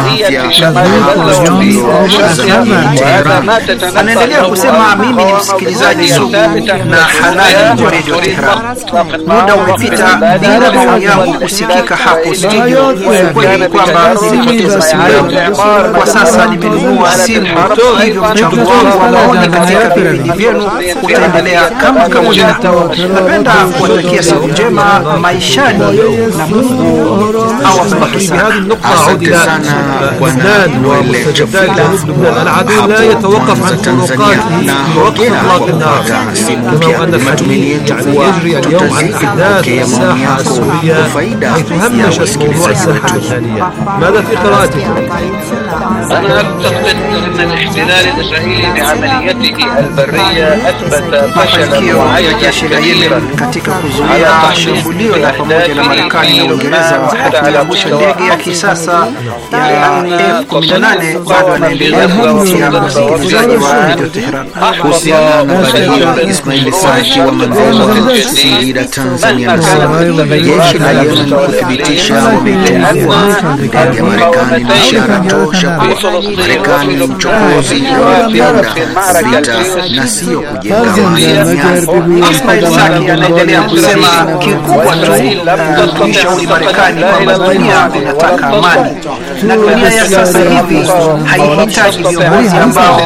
afya. Anaendelea kusema, mimi ni msikilizaji sugu na halali wa Radio Tehran. Muda umepita bila maoni yangu kusikika hapo studio. Kweli kwamba nilipoteza simu yangu. Kwa sasa nimenunua simu, hivyo mchango wangu wa maoni katika vipindi vyenu utaendelea kama kawaida. Napenda kuwatakia siku njema maishani na Mungu أو أصبح بهذه النقطة عود إلى لبنان ومستجدات جنوب لبنان. العدو لا يتوقف عن فروقاته في وقت إطلاق النار، كما أن الحديث يعني يجري اليوم عن أحداث في الساحة السورية حيث همشت موضوع الساحة الحالية. ماذا في قراءتكم؟ أنا أعتقد أن الاحتلال الإسرائيلي بعمليته البرية أثبت فشلا معينا كثيرا katika kuzuia shambulio la pamoja la Marekani na Uingereza wa kuangusha ndege ya kisasa ya F kumi na nane bado anaendelea kuvutia wasikilizaji wa Radio Tehran. Kuhusiana na habari hiyo, Ismail Saki wa Mandela Singida, Tanzania, anasema jeshi la Yemen kuthibitisha wametengua ndege ya Marekani na ishara tosha kwa Marekani ni mchokozi unaopenda vita na sio kujenga amani. Ismail Saki anaendelea kusema kikubwa tu kuishauri Marekani kwamba dunia inataka amani, na dunia ya sasa hivi haihitaji viongozi ambao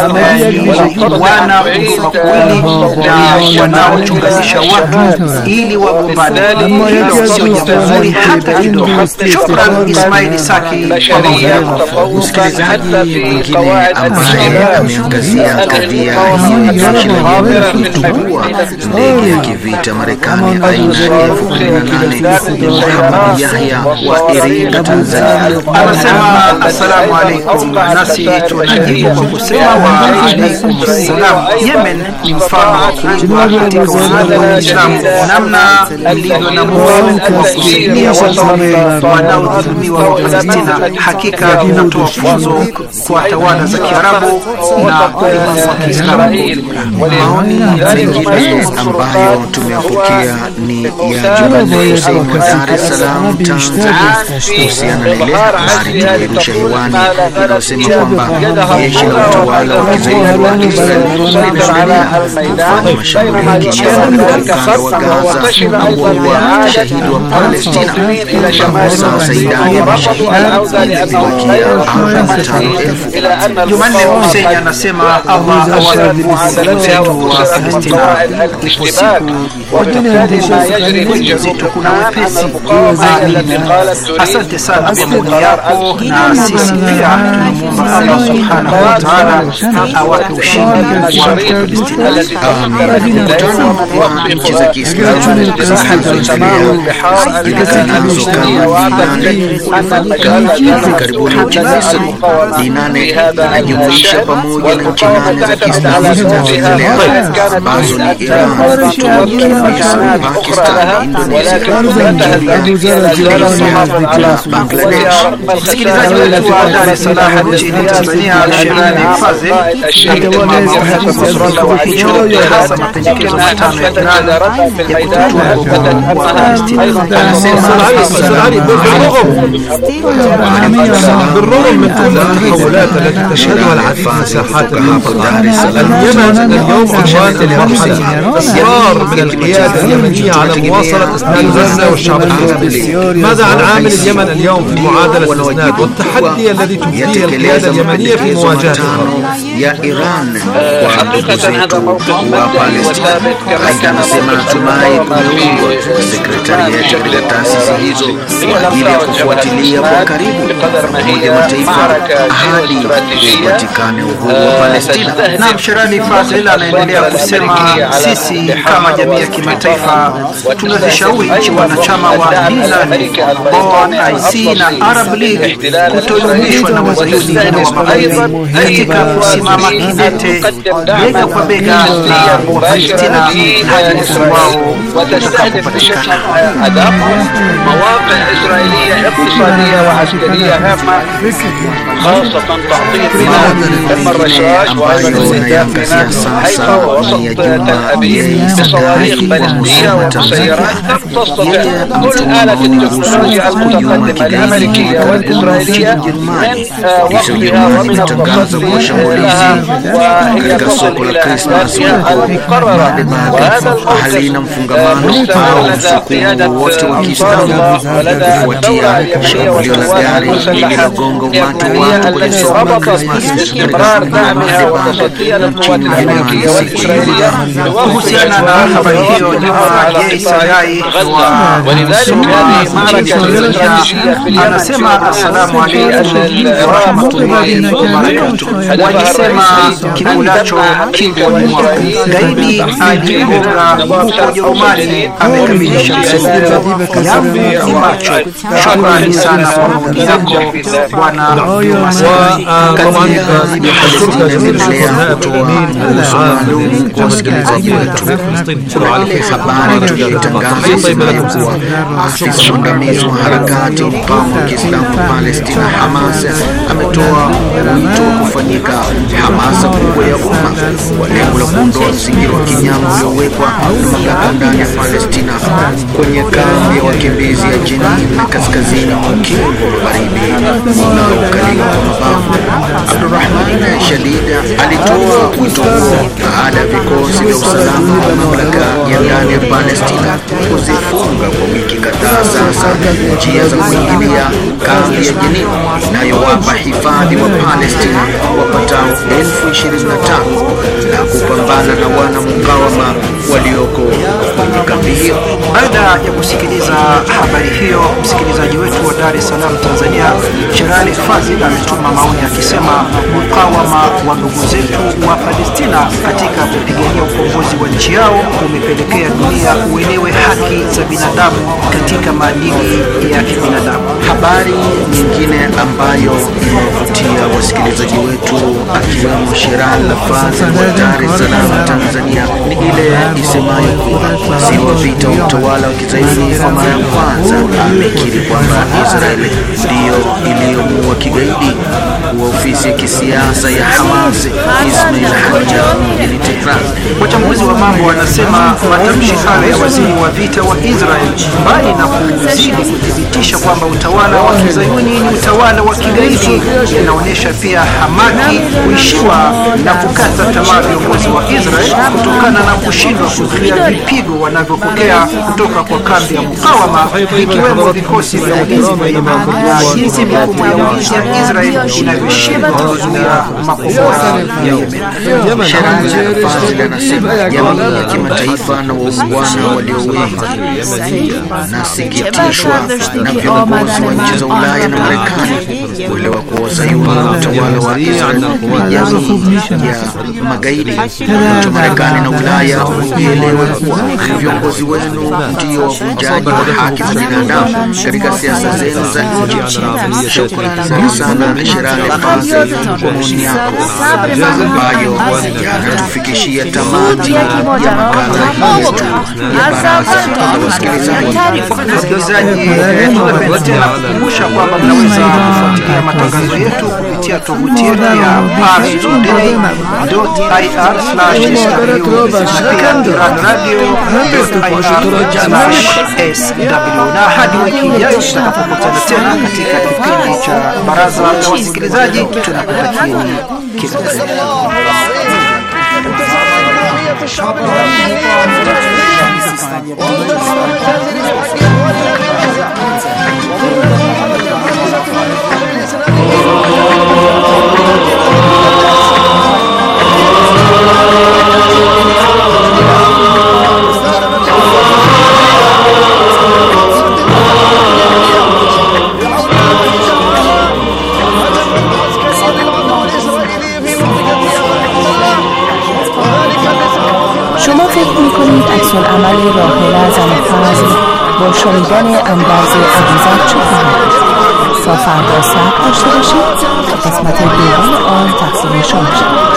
wana huduma kweli na wanaochunganisha watu ili wagombane. Hilo sio jamhuri hata kidogo. Shukran Ismail Saki kwa maoni yako. Msikilizaji mwingine ambaye ameangazia kadhia hiyo ya jeshi la Yemen kutungua ndege ya kivita Marekani aina ya F kumi na nane, Muhammad Yahya wa Iringa, Tanzania, anasema assalamu alaikum, nasi tunajibu kwa kusema wa alaikum assalam. Yemen ni mfano wa kuigwa katika ulimwengu wa Uislamu, namna ilivyo na moyo wa kusaidia watu wanaodhulumiwa wa Palestina. Hakika inatoa funzo kwa tawala za Kiarabu na ulimwengu wa Kiislamu. Maoni mengine ambayo tumeyapokea ni ya Jumanne Hussein wa Dar es Salaam, Tanzania, kuhusiana na ile habari tulirusha hewani inayosema kwamba jeshi la utawala wa kizayuni wa Israeli linaendelea kufanya mashambulizi katika ukanda wa Gaza na kuua shahidi wa Palestina. Sasa idadi ya mashahidi imefikia arobaini na tano elfu. Jumanne Hussein anasema Allah awajibu wenzetu wa Palestina ipo siku wenzetu kuna wepesi. Asante sana kwa maoni yako, na sisi pia tunamuomba Allah subhanahu wa ta'ala awape ushindi wa Palestina. Mkutano wa nchi za Kiislamu hivi karibuni nchini Misri ni nane, inajumuisha pamoja na nchi nane za Kiislamu zinazoendelea ambazo ni Iran, Uturuki, Misri, Pakistan, Indonesia, Bangladesh. Msikilizaji wetu wa Dar es Salaam nchini Tanzania, Sherani Fazil katika mambo ya masuala wa hicho hasa mapendekezo matano ya Iran ya kutatua mgogoro wa Palestina. بالرغم من كل التحولات التي تشهدها العديد من ساحات المنطقة، اليمن اليوم عنوان مرحلة إصرار من القيادة اليمنية على مواصلة إسناد غزة والشعب الفلسطيني. ماذا عن عامل اليمن اليوم في معادلة الإسناد والتحدي الذي تبديه القيادة اليمنية في مواجهته؟ يا إيران حقيقة هذا موقف وبالستينا أيضا tunatumai kuundwa sekretarieti katika taasisi hizo kwa ajili ya kufuatilia kwa karibu Umoja wa Mataifa hadi kupatikane uhuru wa Palestina. Na Sherani Fazil anaendelea kusema sisi kama jamii ya kimataifa tunazishauri nchi wanachama wa Iran, O I C na Arab League kutoyumbishwa na wazayuni na magharibi katika kusimama kidete bega kwa bega na Palestina hadi uhuru wao utakapopatikana. مواقع إسرائيلية اقتصادية وعسكرية هامة خاصة تعطيل بناء الرشاش وأيضا الاستهداف بناء حيث وسط تل أبيب بصواريخ باليستية ومسيرات تقتص كل آلة التكنولوجيا المتقدمة الأمريكية والإسرائيلية من وقتها ومن التصدي وهي تصل إلى أهدافها المقررة. وهذا الموقف wote wa Kiislamu kufuatia shambulio la gari lililogonga umati wa الدولية التي ربطت باستمرار دعمها وتصديها للقوات الأمريكية والإسرائيلية kuhusiana na habari hiyo nyuma Yesayai wa ولذلك هذه معركة anasema assalamu alaykum wa rahmatullahi wa barakatuh. Walisema kikulacho kingo ni mwako. Gaidi aligonga huko Ujerumani amekamilisha msafara yangu ni macho. Shukrani sana kwa maoni yako bwana Masai. Habari tuliyotangaza kuwa afisa mwandamizi wa harakati mpango wa Kiislamu Palestina Hamas ametoa wito wa kufanyika hamasa kubwa ya umma kwa lengo la kuondoa mzingiro wa kinyama uliowekwa na mamlaka ndani ya Palestina kwenye kambi ya wakimbizi ya Jenin kaskazini mwa Ukingo wa Magharibi unaokaliwa kwa mabavu. Abdurrahman Shadida alitoa wito huo baada ya vikosi vya usalama wa mamlaka ya ndani ya Palestina kuzifunga kwa wiki kadhaa sasa njia za kuingilia kambi ya Jenin inayowapa hifadhi wa Palestina wapatao elfu ishirini na tano na kupambana na wana mukawama walioko kwenye kambi hiyo. Baada ya kusikiliza habari hiyo, msikilizaji wetu wa Dar es Salaam Tanzania, Sherali Fazil ametuma maoni akisema mukawama wa ndugu zetu wa Palestina katika kupigania ukombozi wa nchi yao umepelekea dunia uelewe haki za binadamu katika maadili ya kibinadamu. Habari nyingine ambayo imevutia wasikilizaji wetu akiwemo Sherali Fazil wa Dar es Salaam Tanzania ni ile isemayo kuwa waziri wa vita wa utawala wa Kizayuni kwa mara ya kwanza amekiri kwamba Israeli ndiyo iliyomuua kigaidi wa ofisi ya kisiasa ya Hamas Ismail Haniyeh mjini Tehran. Wachambuzi wa mambo wanasema matamshi hayo ya waziri wa vita wa Israel, mbali na kuzidi kuthibitisha kwamba utawala wa Kizayuni ni utawala wa kigaidi, yanaonyesha pia hamaki kuishiwa na kukata tamaa viongozi wa Israel kutokana na kushindwa kuzuia vipigo wanavyopokea kutoka kwa kambi ya mukawama, ikiwemo vikosi vya ulinzi vya Yemen na jinsi mifumo ya ulinzi ya Israel inavyoshindwa kuzuia makombora ya Yemen. Sherali Fazil anasema jamii ya kimataifa na waungwana walio wengi nasikitishwa na viongozi wa nchi za Ulaya na Marekani kuelewa kuwa Wazayuni na utawala wa Israel ni jamii ya magaidi. Watu Marekani na Ulaya uelewe kuwa viongozi wenu ndio wavunjaji wa haki za binadamu katika siasa zenu za nchi. Shukrani sana Sherali Fazil kwa maoni yako ambayo yanatufikishia tamati ya makala yetu ya baraza la wasikilizaji. Wasikilizaji, tunapenda tena kukumbusha kwamba mnaweza kufuatilia matangazo yetu kupitia tovuti yetu ya pars today dot i r slash s w na pia iran radio dot i r slash s w. Na hadi wiki ijayo tutakapokutana tena katika kipindi cha baraza la wasikilizaji, tunakutakieni kila la heri. شما فکر میکنید عکس‌العمل راحله زنفرزی با شنیدن اندرز عزیزت چه خواهد؟ تا فردا صبر داشته باشید تا قسمت دوم آن تقسیم شما شد.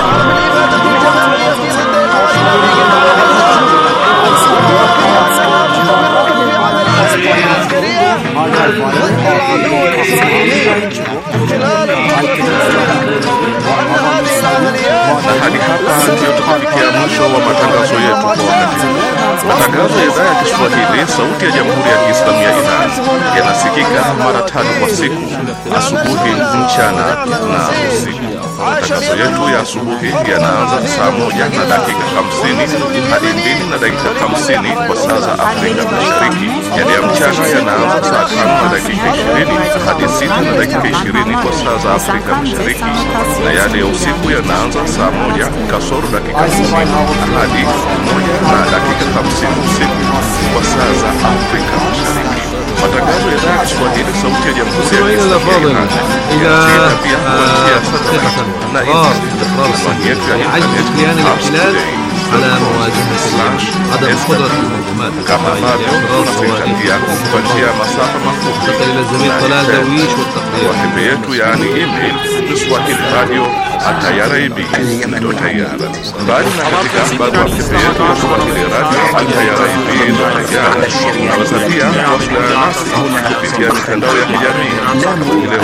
Hadi hapa ndio tumefikia mwisho wa matangazo yetu kwa wakati huu. Matangazo ya idhaa ya Kiswahili sauti ya Jamhuri ya Kiislamu ya Iran yanasikika mara tatu kwa siku: asubuhi, mchana na usiku. Matangazo yetu ya asubuhi yanaanza saa moja na dakika hamsini hadi mbili na dakika hamsini kwa saa za Afrika Mashariki. Yale ya mchana yanaanza saa tano na dakika ishirini hadi sita na dakika ishirini kwa saa za Afrika Mashariki, na yale ya usiku yanaanza saa moja kasoro dakika hamsini hadi moja na dakika hamsini usiku kwa saa za Afrika Mashariki. Matangazo ya idhaa ya Kiswahili sauti ya Jamhuri ya Kiislamu ya Iran pia kuanzia satellite na anwani yetu ya internet على مواجهة عدم قدرة المنظمات كما tunachangia kupatia masafa mafupi إلى الزميل طلال درويش والتقدير وحب yetu yani email Kiswahili radio at irib dot ir. Bali na katika barua pepe yetu ya Kiswahili radio at irib dot ir, unaweza pia kuwasiliana nasi kupitia mitandao ya kijamii ile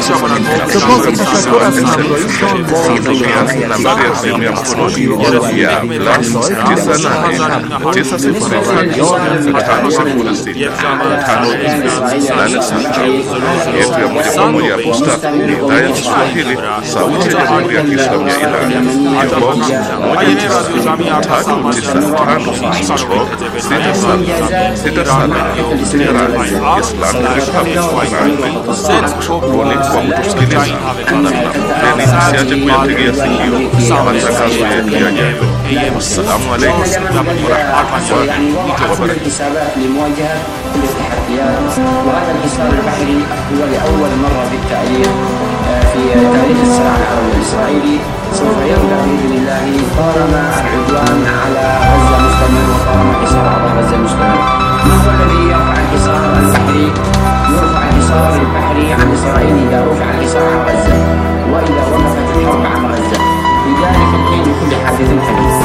WhatsApp, nambari ya simu ya mkononi ya plus tisa nane tisa sifuri tano sifuri sita tano nane sita. Yetu ya moja kwa moja posta ni idhaa ya Kiswahili sauti ya Jamhuri ya Kiislamu ya Iran, box moja tisa tatu tisa tano sita saba sita saba Tehran, Islamic Republic of Iran. Shukrani kwa kutusikiliza na tunapeni msiache kuyategea sikio matangazo yetu yajayo. Assalamu alaikum warahmatullahi wabarakatuh. وهذا الحصار البحري هو لأول مرة بالتاريخ في تاريخ الصراع العربي الإسرائيلي سوف يرجع بإذن الله طالما العدوان على غزة مستمر وطالما حصار على غزة مستمر. ما هو الذي يرفع الحصار البحري؟ يرفع الحصار البحري عن إسرائيل إذا رفع الحصار عن غزة وإذا وقفت الحرب عن غزة. لذلك الحين لكل حادث حديث.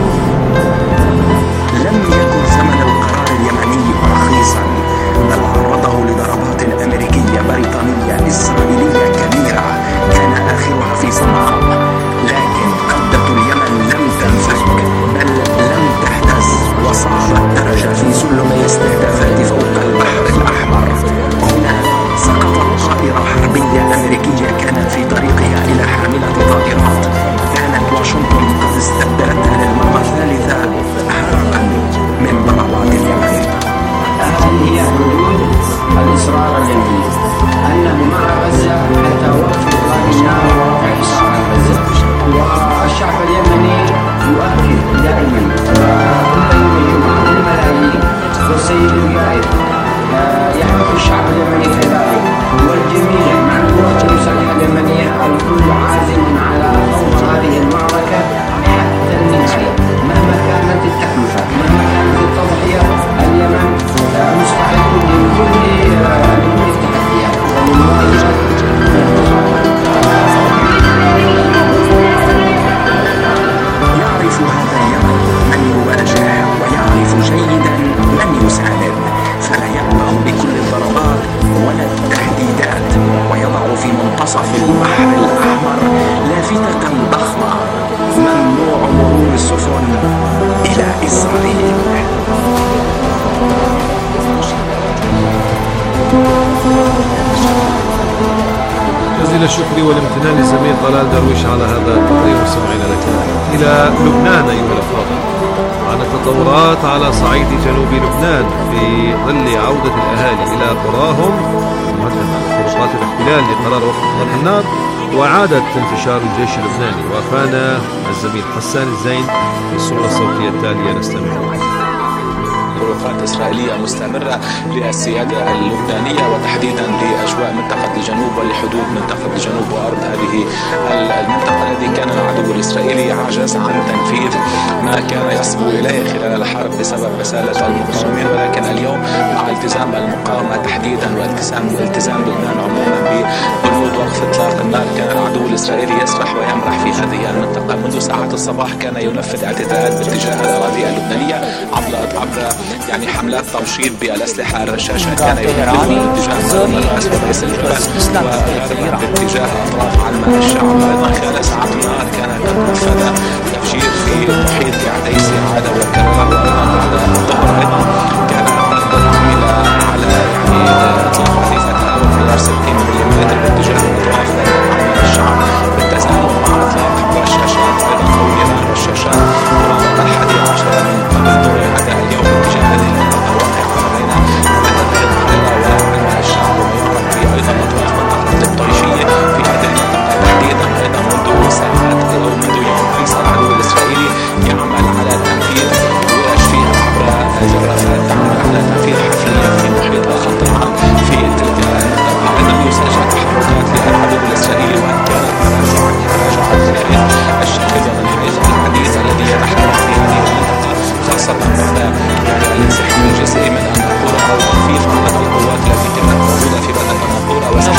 لم يكن ثمن القرار اليمني رخيصا، بل عرضه لضربات أمريكية بريطانية إسرائيلية كبيرة كان آخرها في صنعاء، لكن قبضة اليمن لم تنفك بل لم تهتز وصعدت درجة في سلم الاستهدافات فوق البحر الأحمر. هنا سقطت طائرة حربية أمريكية كانت في طريقها إلى حاملة طائرات، كانت واشنطن قد استبدلتها للمرة الثالثة هربا من ضربات اليمن. هذه هي حدود الإصرار اليمني، أنه مع غزة حتى وقف إطلاق النار ورفع الحصار عن غزة. والشعب اليمني يؤكد دائما كل يوم الجمعة بالملايين، والسيد القائد يحفظ الشعب اليمني كذلك، والجميع مع القوات المسلحة اليمنية الكل عازم على خوض هذه المعركة حتى النهاية مهما كانت التكلفة مهما كانت التضحية. اليمن مستعد لكل التحديات والمواجهات. يعرف هذا اليمن من يواجه ويعرف جيدا من يساند، فلا يأبه بكل الضربات ولا التهديدات، ويضع في منتصف البحر الأحمر لافتة ضخمة ممنوع مرور السفن إلى إسرائيل. جزيل الشكر والامتنان للزميل طلال درويش على هذا التقرير. مستمعينا لكم إلى لبنان أيها الأفاضل، معنا تطورات على صعيد جنوب لبنان في ظل عودة الأهالي إلى قراهم مهددة طرقات الاحتلال لقرار وقف إطلاق النار وإعادة انتشار الجيش اللبناني. وأخانا الزميل حسان الزين في الصورة الصوتية التالية نستمع. تصرفات إسرائيلية مستمرة للسيادة اللبنانية وتحديدا لأجواء منطقة الجنوب ولحدود منطقة الجنوب وأرض هذه المنطقة التي كان العدو الإسرائيلي عجز عن تنفيذ ما كان يصبو إليه خلال الحرب بسبب رسالة المقاومين. ولكن اليوم مع التزام المقاومة تحديدا والتزام التزام لبنان عموما ببنود وقف إطلاق النار، كان العدو الإسرائيلي يسرح ويمرح في هذه المنطقة. منذ ساعات الصباح كان ينفذ اعتداءات باتجاه الأراضي اللبنانية عبر عبر يعني حملات توشيط بالأسلحة الرشاشة، كان يهدد باتجاه الراس ورأس الجبل وغربا باتجاه أطراف علماء الشعب. أيضا خلال ساعات النهار كان قد نفذ تفجير في محيط عديس عادة وكرة، وأيضا بعد الظهر أيضا كان قد عمل على يعني إطلاق حديثة وانفجار ستين ملم باتجاه أطراف علماء الشعب بالتزامن مع إطلاق رشاشات أيضا فورية الرشاشات قرابة الحادي عشر من قبل طلوع أداء اليوم باتجاه هذه المنطقة الواقعة بين مدينة القاهرة وعلماء الشعب، ويعرف في أيضا أطراف منطقة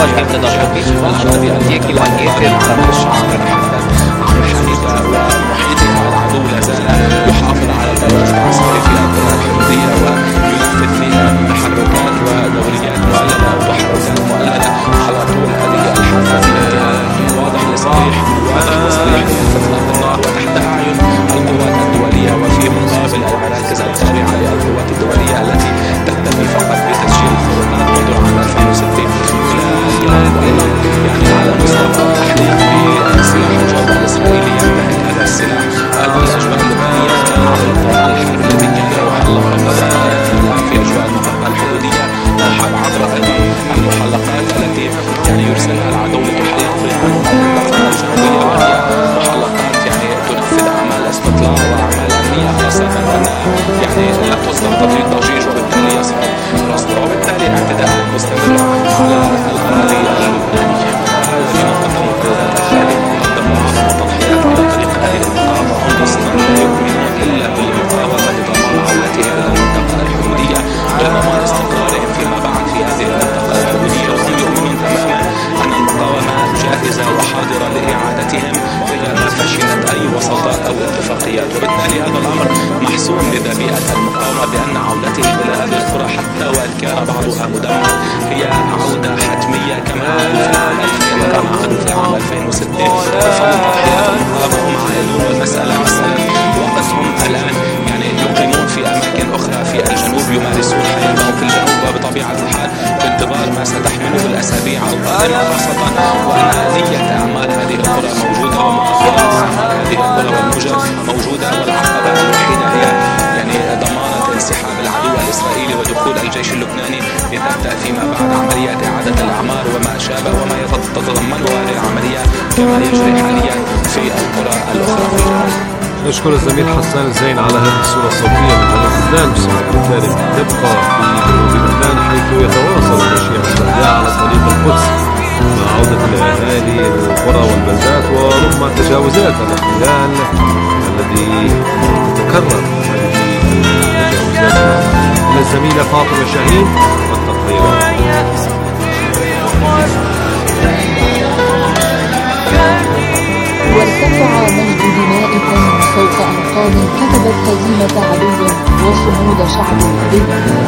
الحدث والأراضي الأمريكية قبل الشعب حتى عن حليفة ومحيطها العدو لا زال يحافظ على التواجد العسكري في القرى الحدودية وينفذ فيها تحركات ودوريات مؤللة وتحركات مؤللة على طول هذه الحافة واضح لصريح واضح لصريح لإطلاق النار وتحت أعين القوات الدولية وفي مقابل المراكز التابعة للقوات الدولية التي تكتفي فقط بتسجيل الخروقات منذ عام ألفين وستة وأيضا يعني على مستوى التحليق بسلاح الجو الإسرائيلي يمتلك هذا السلاح الأجواء اللبنانية عبر الطوال الحرب الذي كان يحلق في أجواء المنطقة الحدودية عبر المحلقات التي يعني يرسلها العدو لتحلق في المنطقة الجنوبية وهي محلقات يعني تنفذ أعمال استطلاع وأعمال أمنية خاصة أنها يعني لا تصدر تطبيق ضجيج وبالتالي يصعب رصدها وبالتالي اعتداء مستمر على الأراضي اللبنانية. هذا فيما قدم القوات الخالية تقدم معظم التضحيات على طريق هذه المقاومة هم أصلا لا يؤمنون إلا بالمقاومة لضمان عودتهم إلى المنطقة الحدودية ولضمان استقرارهم فيما بعد في هذه المنطقة الحدودية وهم يؤمنون تماما أن المقاومة جاهزة وحاضرة لإعادتهم إذا ما فشلت أي وساطات أو اتفاقيات وبالتالي هذا الأمر محسوم لدى بيئة المقاومة بأن عودتهم إلى هذه القرى حتى وإن كان بعضها مدمر هي عودة حتمية كما كما عهدوا في عام ألفين وستة وفضل تضحيات المقاومة هم عائلون والمسألة مسألة وقتهم الآن يعني يقيمون في أماكن أخرى في الجنوب يمارسون حياتهم في الجنوب وبطبيعة الحال بانتظار ما ستحمله الأسابيع القادمة خاصة وأن آلية أعمال هذه القرى موجودة ومؤخرات أعمال هذه القرى والمجر موجودة والعقبة الوحيدة هي يعني ضمانة انسحاب العدو الإسرائيلي ودخول الجيش اللبناني لتبدأ فيما بعد عمليات إعادة الأعمار وما شابه وما يتضمنه هذه العمليات كما يجري حاليا في القرى الأخرى في الجنوب. نشكر الزميل حسان الزين على هذه الصورة الصوتية من جنوب لبنان. بالتالي تبقى في جنوب لبنان حيث يتواصل المشي الاستهداء على طريق القدس مع عودة الأهالي للقرى والبلدات ورغم تجاوزات الاحتلال الذي تكرر هذه التجاوزات. الزميلة فاطمة شاهين والتقرير. وارتفع مجد دمائكم فوق أرقام كتبت هزيمة عدو وصمود شعب لبنان.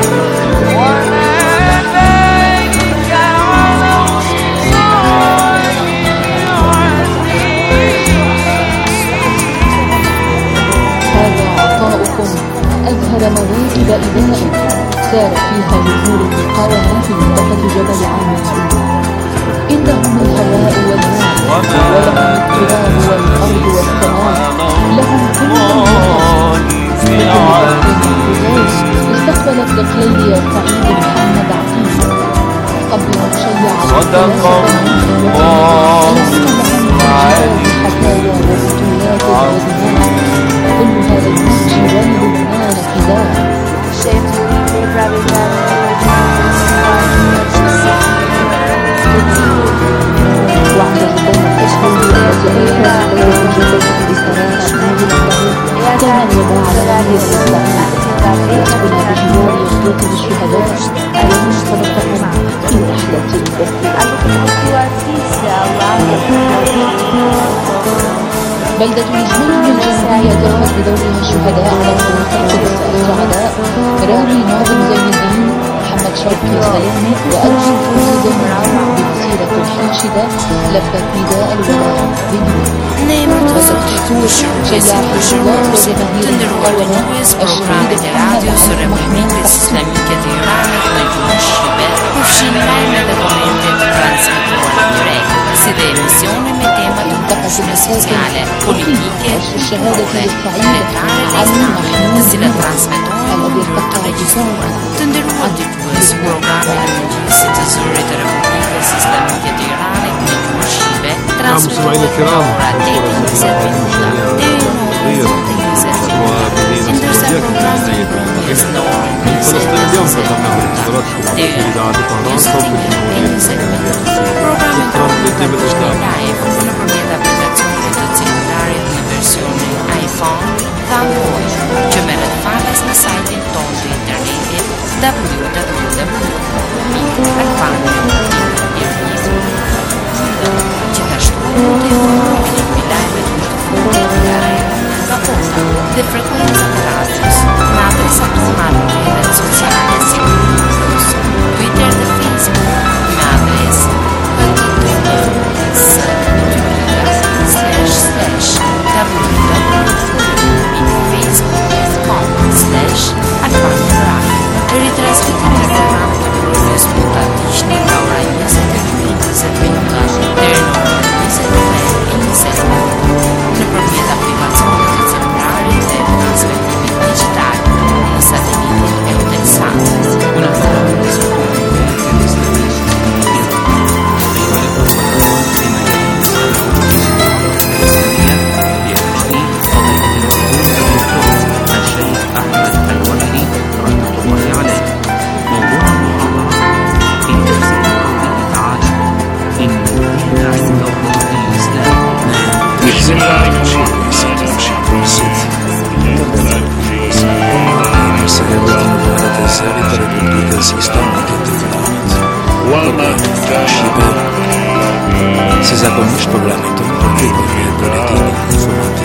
هذا عطاؤكم أظهر مواكب إبائكم سار فيها جذور المقاومة في منطقة جبل عامر. إنهم الهواء والماء ولهم التراب والأرض والسماء لهم كل الناس. استقبلت لقليدي السعيد محمد عقيل قبل مشيع صدق الله العالي حكايا وبطولات ودماء كلها للمسجد وللبنان فداء. وعند الدولة التشكيلية التي أنشأت دولة الجبل بصراحة كان الوضع على هذه الإسلام يسكن بجوار يخلط بالشهداء الذين تبقون في رحلة بلدة الجنوب الجنوبية ترفض بدورها الشهداء على طريق السعداء راوي ناظم زين الدين محمد شوقي سلامي وأجل فوزي بمسيرة الحاشدة لبت نداء الولاء بالنور. شجاع الله وجماهير المقاومة الشهيد محمد عبد محمود islamiche di Iran najmłodszy powstrzymajmy dokumenty transmitowali sede emissione metteva tutto sociale politiche legali sila transmittono televisione tenderuat due programmi citizuri della Repubblica Islamica di Iran najmłodszy مستمعينا الكرام من فلسطين اليوم قدمنا لحضراتكم في إذاعة طهران صوت الجمهورية شكرا لتيم الإجداد. w w w punto problemi și pe se zakonusz problemy, to powiedzmy, że do lepiej konsumować.